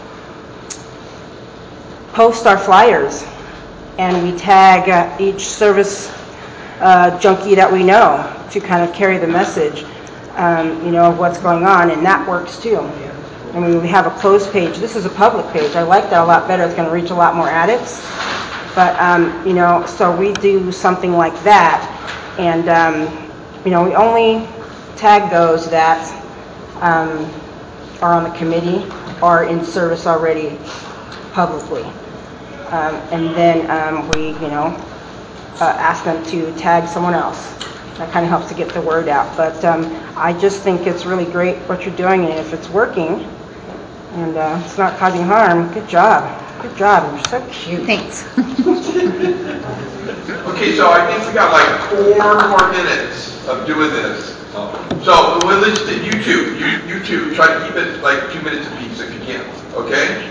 post our flyers and we tag uh, each service uh, junkie that we know to kind of carry the message, um, you know, of what's going on, and that works too. I mean, we have a closed page. This is a public page. I like that a lot better. It's going to reach a lot more addicts. But, um, you know, so we do something like that. And, um, you know, we only tag those that um, are on the committee or in service already publicly. Um, and then um, we, you know, uh, ask them to tag someone else. That kind of helps to get the word out. But um, I just think it's really great what you're doing, and if it's working and uh, it's not causing harm, good job. Good job. You're so cute. Thanks. Okay, so I think we got like four more minutes of doing this. So well, let's do you two, you, you two, try to keep it like two minutes apiece if you can, okay?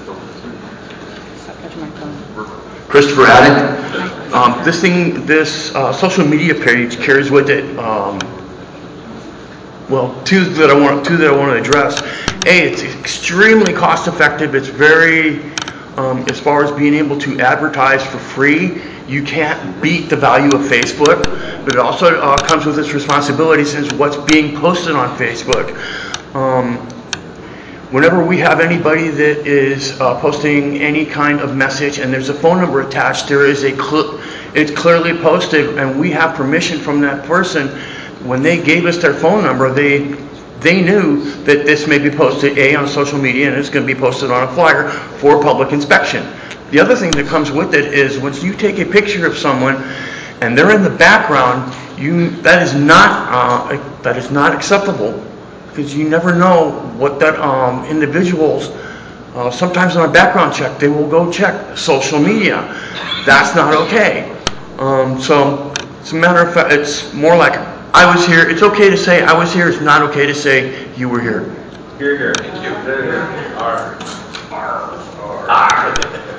Christopher Addict. Um, this thing, this uh, social media page carries with it, um, well, two that I want, two that I want to address. A, it's extremely cost effective. It's very, um, as far as being able to advertise for free, you can't beat the value of Facebook. But it also uh, comes with its responsibilities as what's being posted on Facebook. Um, Whenever we have anybody that is uh, posting any kind of message and there's a phone number attached, there is a cl- it's clearly posted, and we have permission from that person. When they gave us their phone number, they they knew that this may be posted A on social media and it's going to be posted on a flyer for public inspection. The other thing that comes with it is once you take a picture of someone and they're in the background, you that is not uh, that is not acceptable. Because you never know what that um, individuals, uh, sometimes on a background check, they will go check social media. That's not okay. Um, so, as a matter of fact, it's more like, I was here. It's okay to say I was here. It's not okay to say you were here. Here, here. Thank you. Here, here. R. R. R.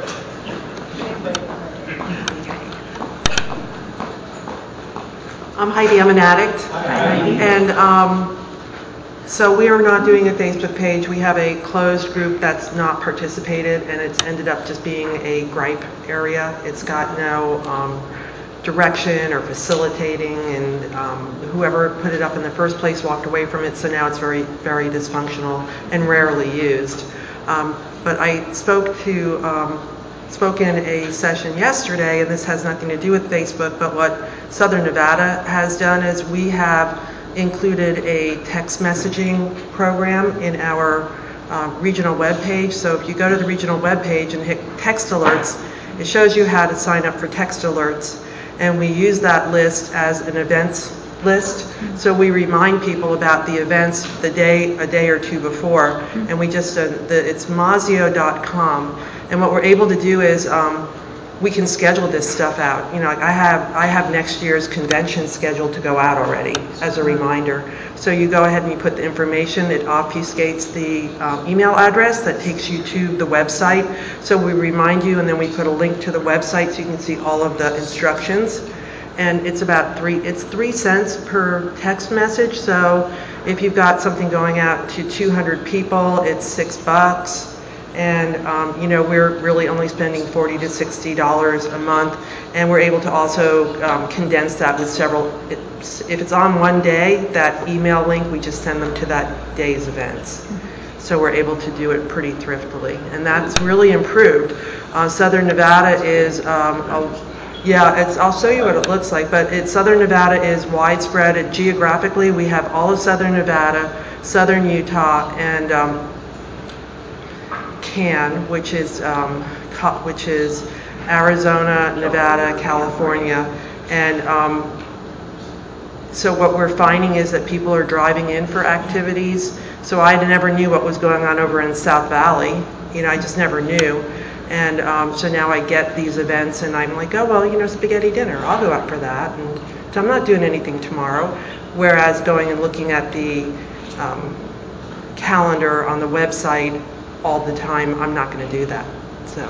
I'm Heidi, I'm an addict. And um, so we are not doing a Facebook page. We have a closed group that's not participated, and it's ended up just being a gripe area. It's got no um, direction or facilitating, and um, whoever put it up in the first place walked away from it, so now it's very, very dysfunctional and rarely used. Um, but I spoke to, um, spoke in a session yesterday, and this has nothing to do with Facebook, but what Southern Nevada has done is we have included a text messaging program in our uh, regional webpage. So if you go to the regional webpage and hit text alerts, it shows you how to sign up for text alerts. And we use that list as an events list. So we remind people about the events the day, a day or two before. And we just, uh, the, it's mazio dot com. And what we're able to do is um, we can schedule this stuff out. You know, like I have, I have next year's convention scheduled to go out already as a reminder. So you go ahead and you put the information, it obfuscates the um, email address that takes you to the website. So we remind you, and then we put a link to the website so you can see all of the instructions. And it's about three, it's three cents per text message. So if you've got something going out to two hundred people, it's six bucks. And, um, you know, we're really only spending forty to sixty dollars a month. And we're able to also um, condense that with several, it's, if it's on one day, that email link, we just send them to that day's events. So we're able to do it pretty thriftily. And that's really improved. Uh, Southern Nevada is, um, a, yeah, it's, I'll show you what it looks like, but it's, Southern Nevada is widespread. It, geographically, we have all of Southern Nevada, Southern Utah, and um, C A N, which is um, which is Arizona, Nevada, California, and um, so what we're finding is that people are driving in for activities. So I never knew what was going on over in South Valley. You know, I just never knew. And um, so now I get these events, and I'm like, oh well, you know, spaghetti dinner. I'll go out for that. And so I'm not doing anything tomorrow. Whereas going and looking at the um, calendar on the website all the time, I'm not going to do that. So,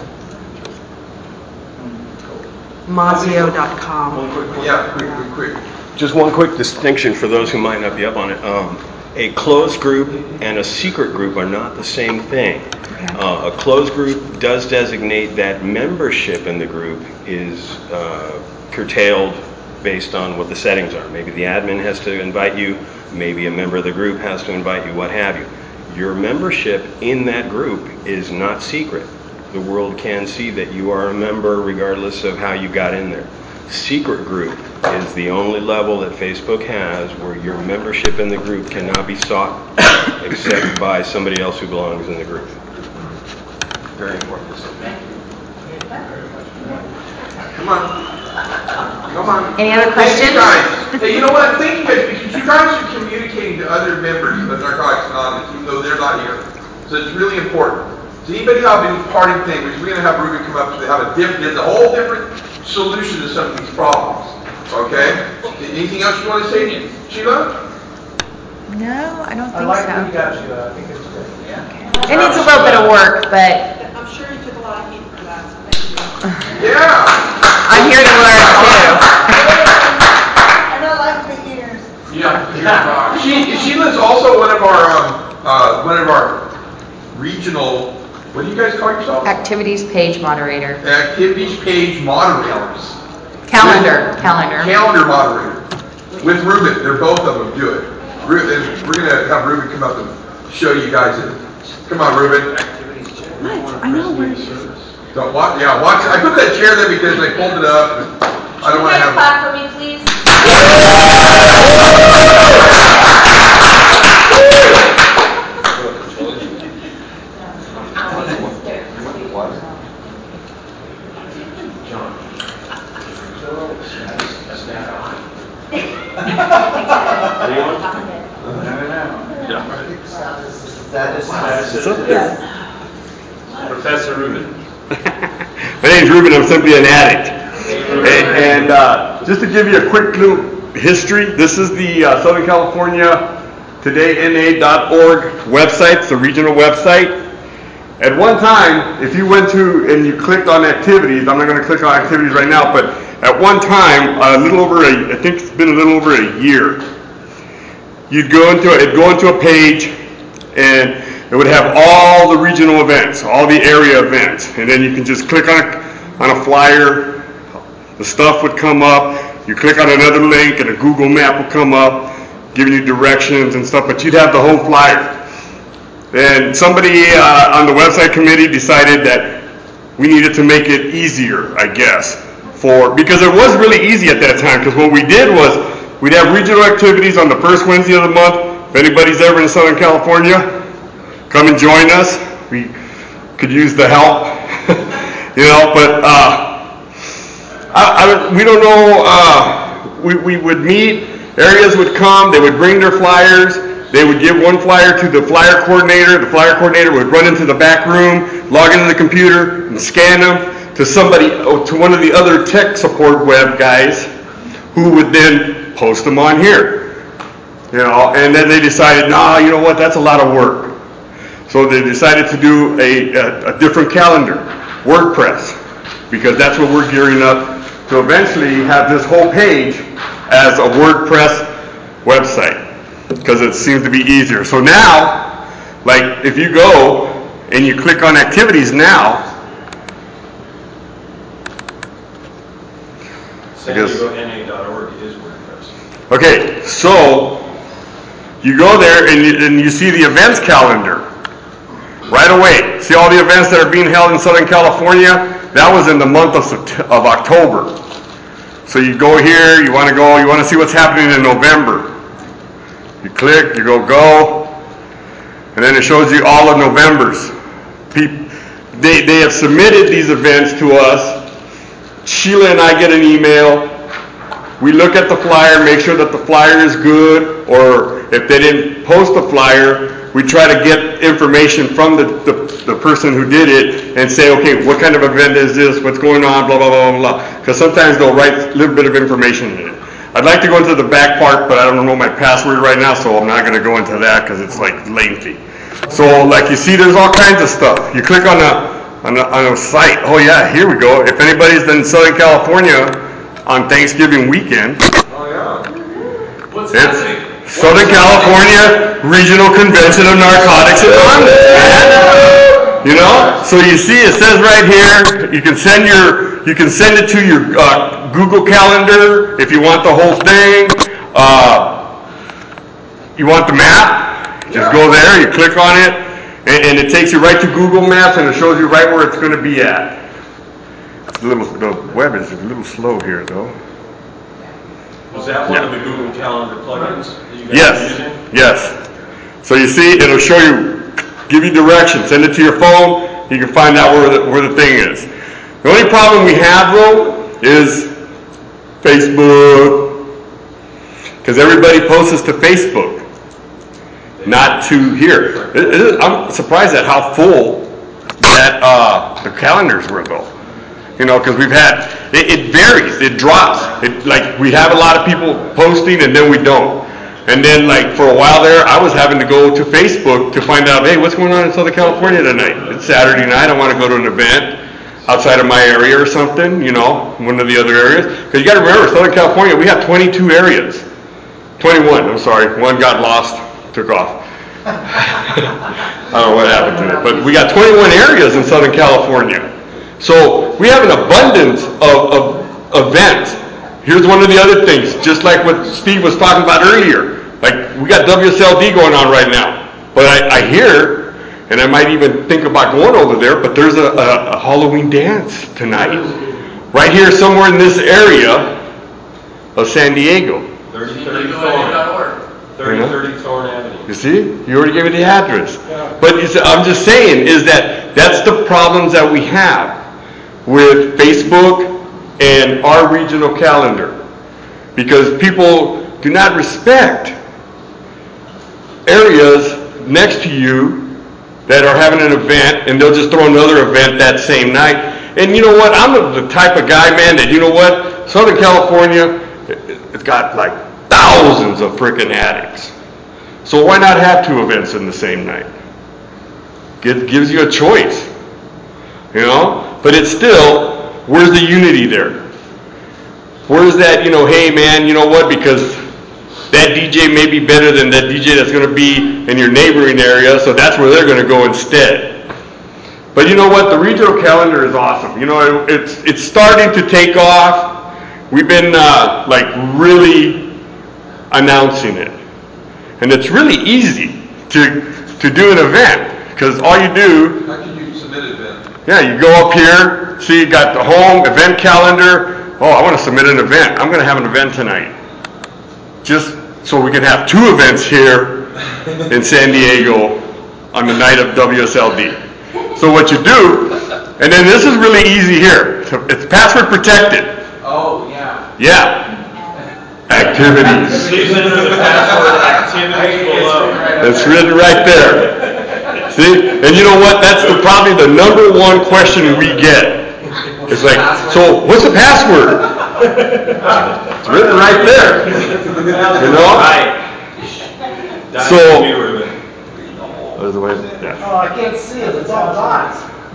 Mazio dot com. Yeah, quick, quick, quick. Just one quick distinction for those who might not be up on it. Um, a closed group and a secret group are not the same thing. Uh, a closed group does designate that membership in the group is uh, curtailed based on what the settings are. Maybe the admin has to invite you, maybe a member of the group has to invite you, what have you. Your membership in that group is not secret. The world can see that you are a member regardless of how you got in there. Secret group is the only level that Facebook has where your membership in the group cannot be sought except by somebody else who belongs in the group. Very important. Come on. Come on. Any other questions? Thank you guys. Hey, you know what? Thank you guys, because you guys are communicating to other members of Narcotics Anonymous, even though they're not here. So it's really important. Does anybody have any parting thing? Because we're going to have Ruben come up to have a different, there's a whole different solution to some of these problems. Okay? Anything else you want to say, Sheila? No, I don't think I like so. what you got, Sheila. I think it's good. Yeah. It needs a little bit of work, but I'm sure you took a lot of heat for that, so thank you. Yeah. I'm here to learn too. I don't like the ears. Yeah. She Sheila's also one of our um, uh, one of our regional. What do you guys call yourselves? Activities page moderator. Activities page moderators. Calendar. With, calendar. Calendar moderator. With Ruben. They're both of them do it. Ruben, we're going to have Ruben come up and show you guys it. Come on, Ruben. What? I know where it is. Don't watch. Yeah, watch. I put that chair there because they pulled it up. I don't want to have. Clap for me, please. Professor Ruben. My name's Ruben. I'm simply an addict. And, and uh, just to give you a quick little history, this is the uh, Southern California Today N A dot org website. It's a regional website. At one time, if you went to and you clicked on activities, I'm not going to click on activities right now, but at one time, a little over a, I think it's been a little over a year, you'd go into it'd go into a page, and it would have all the regional events, all the area events, and then you can just click on a, on a flyer, the stuff would come up, you click on another link, and a Google map will come up, giving you directions and stuff, but you'd have the whole flyer. And somebody uh, on the website committee decided that we needed to make it easier, I guess, for because it was really easy at that time, because what we did was we'd have regional activities on the first Wednesday of the month. If anybody's ever in Southern California, come and join us. We could use the help, you know, but uh, I, I, we don't know. Uh, we, we would meet, areas would come, they would bring their flyers, they would give one flyer to the flyer coordinator, the flyer coordinator would run into the back room, log into the computer, and scan them. to somebody, to one of the other tech support web guys, who would then post them on here. You know, and then they decided, nah, you know what, that's a lot of work. So they decided to do a, a, a different calendar, WordPress, because that's what we're gearing up to eventually have this whole page as a WordPress website, because it seems to be easier. So now, like if you go and you click on activities now, San Diego N A dot org is WordPress. Okay, so you go there and you, and you see the events calendar right away. See all the events that are being held in Southern California? That was in the month of, of October. So you go here, you want to go, you want to see what's happening in November. You click, you go, go, and then it shows you all of November's. People, they, they have submitted these events to us. Sheila and I get an email. We look at the flyer, make sure that the flyer is good, or if they didn't post the flyer, we try to get information from the, the, the person who did it and say, okay, what kind of event is this, what's going on, blah, blah, blah, blah, blah. Because sometimes they'll write a little bit of information in it. I'd like to go into the back part, but I don't know my password right now, so I'm not going to go into that because it's like lengthy. So like you see, there's all kinds of stuff. You click on a, on a, on a site, oh yeah, here we go. If anybody's in Southern California on Thanksgiving weekend, Oh yeah. What's it's happening? Southern California Regional Convention of Narcotics Anonymous, man. You know, so you see, it says right here, you can send your, you can send it to your uh, Google Calendar if you want the whole thing. Uh, you want the map? Just go there, you click on it, and, and it takes you right to Google Maps, and it shows you right where it's going to be at. It's a little, the web is a little slow here, though. Was that one Yeah. of the Google Calendar plugins that you guys Yes, are using? yes. So you see, it'll show you, give you directions, send it to your phone, you can find out where the, where the thing is. The only problem we have, though, is Facebook, because everybody posts to Facebook, not to here. It, it, I'm surprised at how full that uh, the calendars were, though. You know, because we've had, it, it varies, it drops. It, like, we have a lot of people posting and then we don't. And then, like, for a while there, I was having to go to Facebook to find out, hey, what's going on in Southern California tonight? It's Saturday night, I want to go to an event outside of my area or something, you know, one of the other areas. Because you got to remember, Southern California, we have twenty-two areas. twenty-one, I'm sorry, one got lost, took off. I don't know what happened to it, but we got twenty-one areas in Southern California. So we have an abundance of, of events. Here's one of the other things, just like what Steve was talking about earlier. Like, we got W S L D going on right now. But I, I hear, and I might even think about going over there, but there's a, a, a Halloween dance tonight. Right here somewhere in this area of San Diego. thirty thirty Thorn. thirty thirty Thorn Avenue. You see? You already gave me the address. But it's, I'm just saying is that that's the problems that we have with Facebook and our regional calendar. Because people do not respect areas next to you that are having an event, and they'll just throw another event that same night. And you know what? I'm the type of guy, man, that, you know what? Southern California, it's got like thousands of freaking addicts. So why not have two events in the same night? It gives you a choice, you know? But it's still, where's the unity there? Where's that, you know, hey man, you know what, because that D J may be better than that D J that's going to be in your neighboring area, so that's where they're going to go instead. But you know what, the regional calendar is awesome. You know, it's it's starting to take off. We've been uh, like really announcing it. And it's really easy to to do an event, because all you do, How can you submit an event? yeah, you go up here, see you got the home event calendar. Oh, I want to submit an event. I'm going to have an event tonight. Just so we can have two events here in San Diego on the night of W S L D. So what you do, and then this is really easy here. It's password protected. Oh, yeah. Yeah. Activities. Please enter the password activities below. It's written right there. See? And you know what? That's the, probably the number one question we get It's like, so what's the password? It's written right there. You know? So, there's a way, yeah. Oh, I can't see it, it's all dots.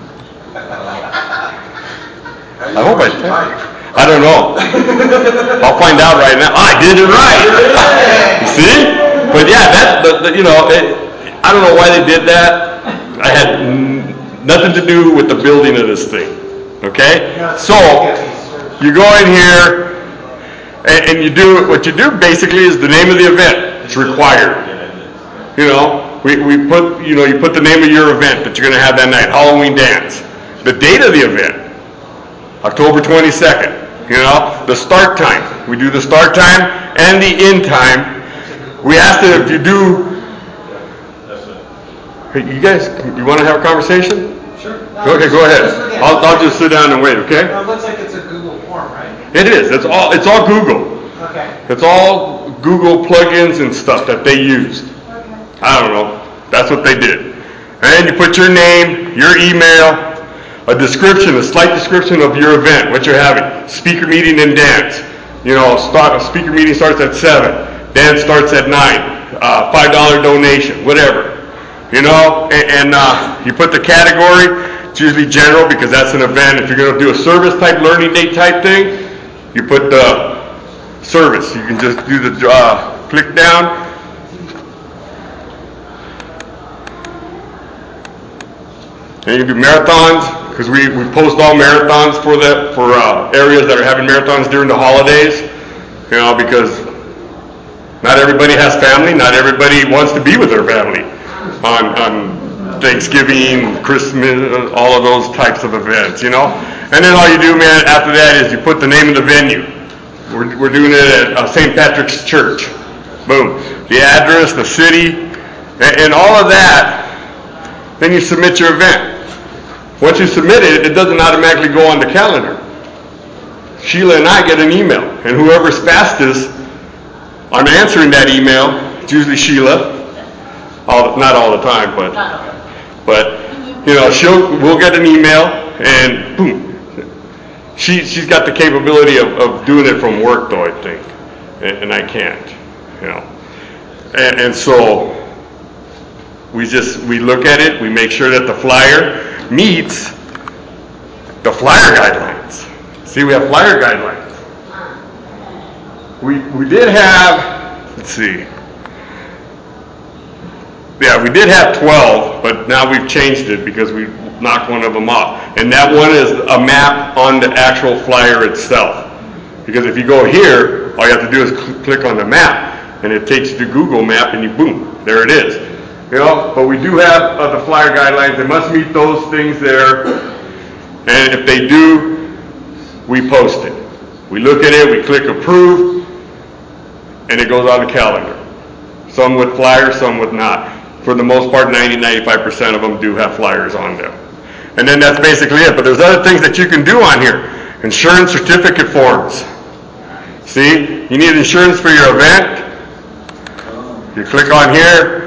I hope I can. I don't know. I'll find out right now. I did it right. You see? But yeah, that, the, the, you know, it, I don't know why they did that. I had n- nothing to do with the building of this thing. Okay? So, you go in here, and, and you do, what you do basically is the name of the event. It's required. You know, we, we put, you know, you put the name of your event that you're going to have that night, Halloween dance. The date of the event, October twenty-second. You know, the start time. We do the start time and the end time. We ask that if you do, hey, you guys, you want to have a conversation? Sure. Okay, go ahead. I'll, I'll just sit down and wait, okay? No, it looks like it's a Google form, right? It is. It's all, it's all Google. Okay. It's all Google plugins and stuff that they used. I don't know. That's what they did. And you put your name, your email, a description, a slight description of your event, what you're having. Speaker meeting and dance. You know, start, a speaker meeting starts at seven. Dance starts at nine. Uh, five dollar donation, whatever. You know, and, and uh, you put the category. It's usually general because that's an event. If you're going to do a service type, learning day type thing, you put the service. You can just do the uh, click down. And you can do marathons. Because we, we post all marathons for that for uh, areas that are having marathons during the holidays, you know, because not everybody has family, not everybody wants to be with their family on, on Thanksgiving, Christmas, all of those types of events, you know. And then all you do, man, after that is you put the name of the venue. We're, we're doing it at uh, Saint Patrick's Church. Boom. The address, the city, and, and all of that. Then you submit your event. Once you submit it, it doesn't automatically go on the calendar. Sheila and I get an email, and whoever's fastest on answering that email, it's usually Sheila, all, not all the time, but, but you know, she'll, we'll get an email, and boom. She, she's got the capability of, of doing it from work, though, I think, and, and I can't, you know. And, and so we just, we look at it, we make sure that the flyer meets the flyer guidelines. See, we have flyer guidelines. We we did have, let's see, yeah, we did have twelve, but now we've changed it because we knocked one of them off. And that one is a map on the actual flyer itself. Because if you go here, all you have to do is cl- click on the map, and it takes you to Google Map, and you boom, there it is. You know, but we do have uh, the flyer guidelines. They must meet those things there. And if they do, we post it. We look at it, we click approve, and it goes on the calendar. Some with flyers, some with not. For the most part, ninety, ninety-five percent of them do have flyers on them. And then that's basically it. But there's other things that you can do on here. Insurance certificate forms. See, you need insurance for your event. You click on here.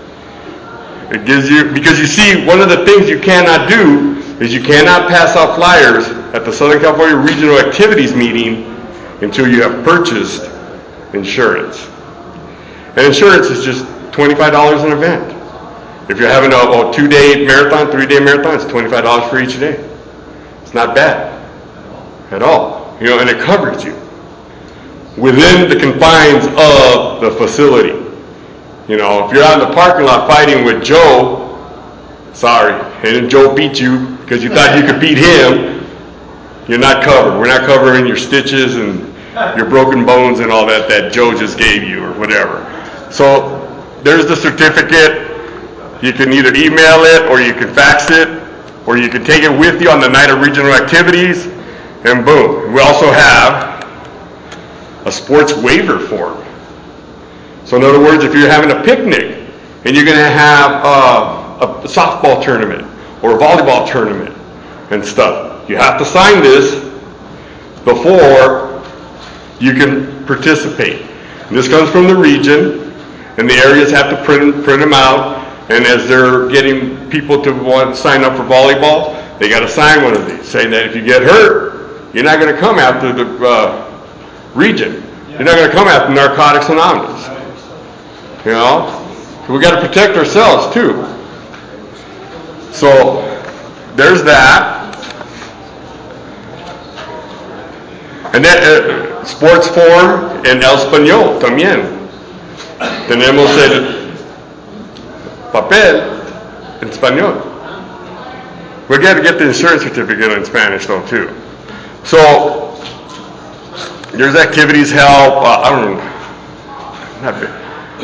It gives you, because you see, one of the things you cannot do is you cannot pass out flyers at the Southern California Regional Activities Meeting until you have purchased insurance. And insurance is just twenty-five dollars an event. If you're having a, a two-day marathon, three-day marathon, it's twenty-five dollars for each day. It's not bad at all. You know, and it covers you within the confines of the facility. You know, if you're out in the parking lot fighting with Joe, sorry, and then Joe beat you because you thought you could beat him, you're not covered. We're not covering your stitches and your broken bones and all that that Joe just gave you or whatever. So there's the certificate. You can either email it or you can fax it or you can take it with you on the night of regional activities, and boom. We also have a sports waiver form. So in other words, if you're having a picnic and you're going to have uh, a softball tournament or a volleyball tournament and stuff, you have to sign this before you can participate. And this comes from the region, and the areas have to print, print them out. And as they're getting people to want to sign up for volleyball, they got to sign one of these saying that if you get hurt, you're not going to come after the uh, region. You're not going to come after Narcotics Anonymous. You know? We got to protect ourselves too. So, there's that. And then, uh, Sports Forum en Español también. Tenemos el papel en español. We got to get the insurance certificate in Spanish though too. So, there's activities help. Uh, I don't know. Not big.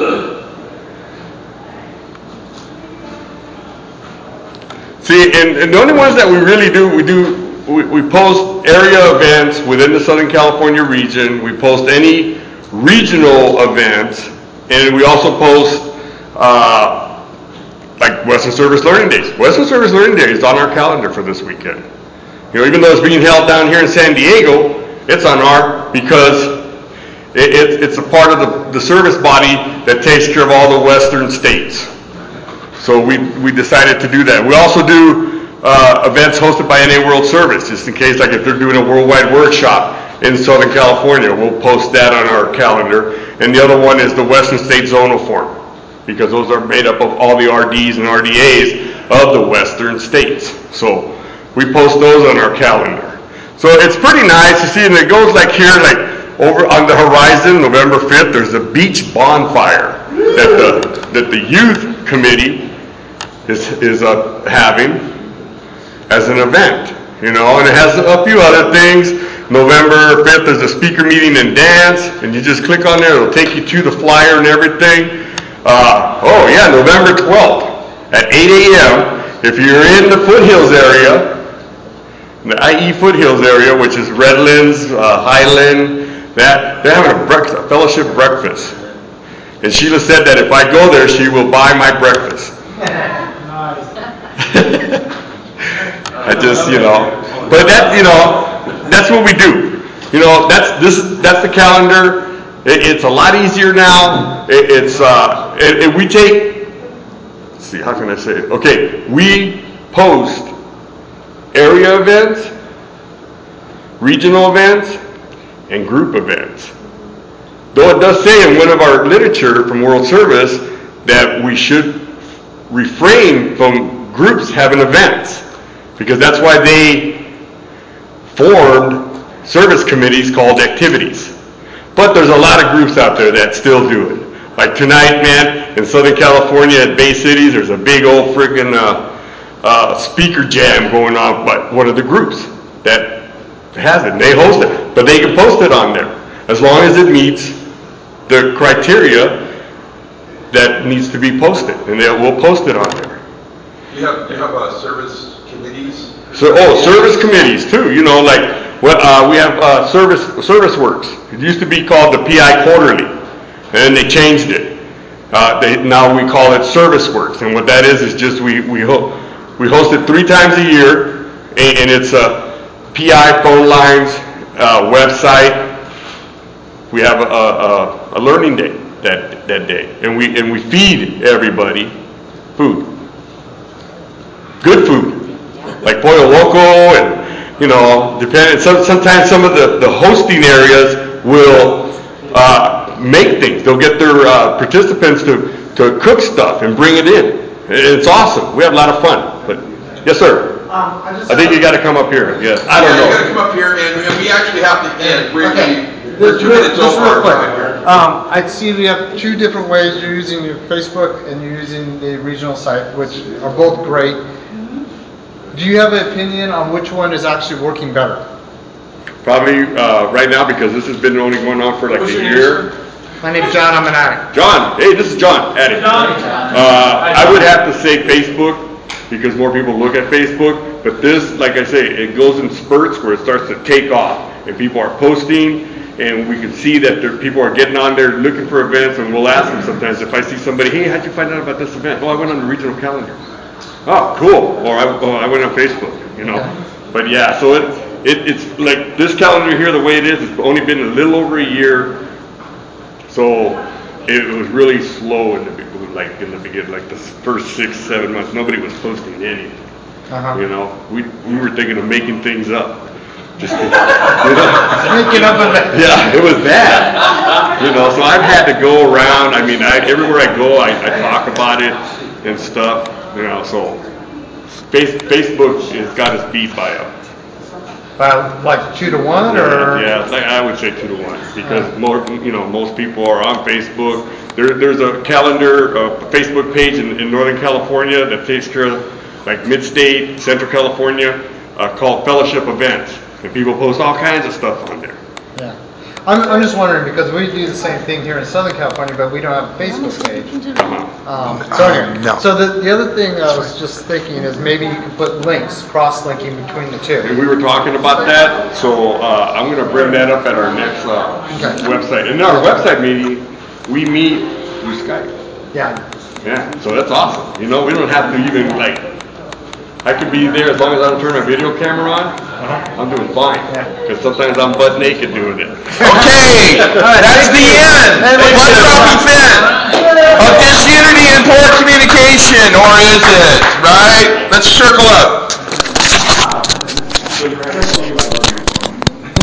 See, and, and the only ones that we really do, we do, we, we post area events within the Southern California region. We post any regional events, and we also post uh, like Western Service Learning Days. Western Service Learning Day is on our calendar for this weekend. You know, even though it's being held down here in San Diego, it's on our, because it, it, it's a part of the, the service body that takes care of all the Western states. So we, we decided to do that. We also do uh, events hosted by N A World Service, just in case, like if they're doing a worldwide workshop in Southern California, we'll post that on our calendar. And the other one is the Western State Zonal Forum, because those are made up of all the R Ds and R D As of the Western states. So we post those on our calendar. So it's pretty nice to see, and it goes like here, like over on the horizon, November fifth, there's a beach bonfire that the, that the youth committee is, is uh, having as an event, you know, and it has a few other things. November fifth, there's a speaker meeting and dance, and you just click on there, it'll take you to the flyer and everything. Uh, oh yeah, November twelfth at eight a.m. If you're in the foothills area, the I E foothills area, which is Redlands, uh, Highland, that they're having a, breakfast, a fellowship breakfast. And Sheila said that if I go there, she will buy my breakfast. I just, you know, but that, you know, that's what we do. You know, that's this, that's the calendar. It, it's a lot easier now. It, it's, uh, it, it, we take. Let's see, how can I say it? Okay, we post area events, regional events, and group events. Though it does say in one of our literature from World Service that we should refrain from groups having events, because that's why they formed service committees called activities. But there's a lot of groups out there that still do it. Like tonight, man, in Southern California at Bay Cities, there's a big old freaking uh, uh, speaker jam going on by one of the groups that has it. And they host it, but they can post it on there as long as it meets the criteria that needs to be posted, and they will post it on there. You have you have uh, service committees. So oh, service committees too. You know, like well, uh, we have uh, service service works. It used to be called the P I Quarterly, and then they changed it. Uh, they, now we call it Service Works, and what that is is just we we ho- we host it three times a year, and, and it's a P I phone lines, uh, website. We have a, a, a learning day that that day, and we and we feed everybody food, good food, like Pollo Loco, and you know, depending. Some, sometimes some of the, the hosting areas will uh, make things. They'll get their uh, participants to to cook stuff and bring it in. It's awesome. We have a lot of fun. But yes, sir. Um, I, just I think you got to come up here. Yeah, I don't yeah, know. You got to come up here, and, and we actually have to end. We're, okay. we're two minutes just over real our time here. quick. Um, I see we have two different ways. You're using your Facebook and you're using the regional site, which are both great. Do you have an opinion on which one is actually working better? Probably uh, right now, because this has been only going on for like What's a your year. name, My name's John. I'm an addict. John, hey, this is John, addict. Uh, I would have to say Facebook, because more people look at Facebook. But this, like I say, it goes in spurts where it starts to take off, and people are posting, and we can see that there, people are getting on there looking for events, and we'll ask them sometimes if I see somebody, hey, how'd you find out about this event? Oh, I went on the regional calendar. Oh, cool. Or I, oh, I went on Facebook, you know. But yeah, so it, it it's like this calendar here, the way it is, it's only been a little over a year. So it was really slow in the like in the beginning, like the first six, seven months. Nobody was posting anything. Uh-huh. You know, we we were thinking of making things up. Just, you know, Sneaking up on that. yeah, it was bad. You know, so I've had to go around. I mean, I, everywhere I go, I, I talk about it and stuff. You know, so face, Facebook has got us beat by a. By like two to one, or yeah, yeah, I would say two to one because more, you know, most people are on Facebook. There, there's a calendar, a Facebook page in, in Northern California that takes care of like Mid-State, Central California, uh, called Fellowship Events, and people post all kinds of stuff on there. Yeah. I'm, I'm just wondering because we do the same thing here in Southern California, but we don't have a Facebook page. Um, so anyway, no. so the, the other thing I was just thinking is maybe you could put links, cross-linking between the two. And we were talking about that, so uh, I'm going to bring that up at our next uh, Okay. website. And in our website meeting, we meet through Skype. Yeah. Yeah, so that's awesome. You know, we don't have to even like, I could be there as long as I don't turn my video camera on. I'm doing fine. Because sometimes I'm butt naked doing it. Okay, that's the end. Blood dropping fin of disunity and poor communication, or is it? Right? Let's circle up.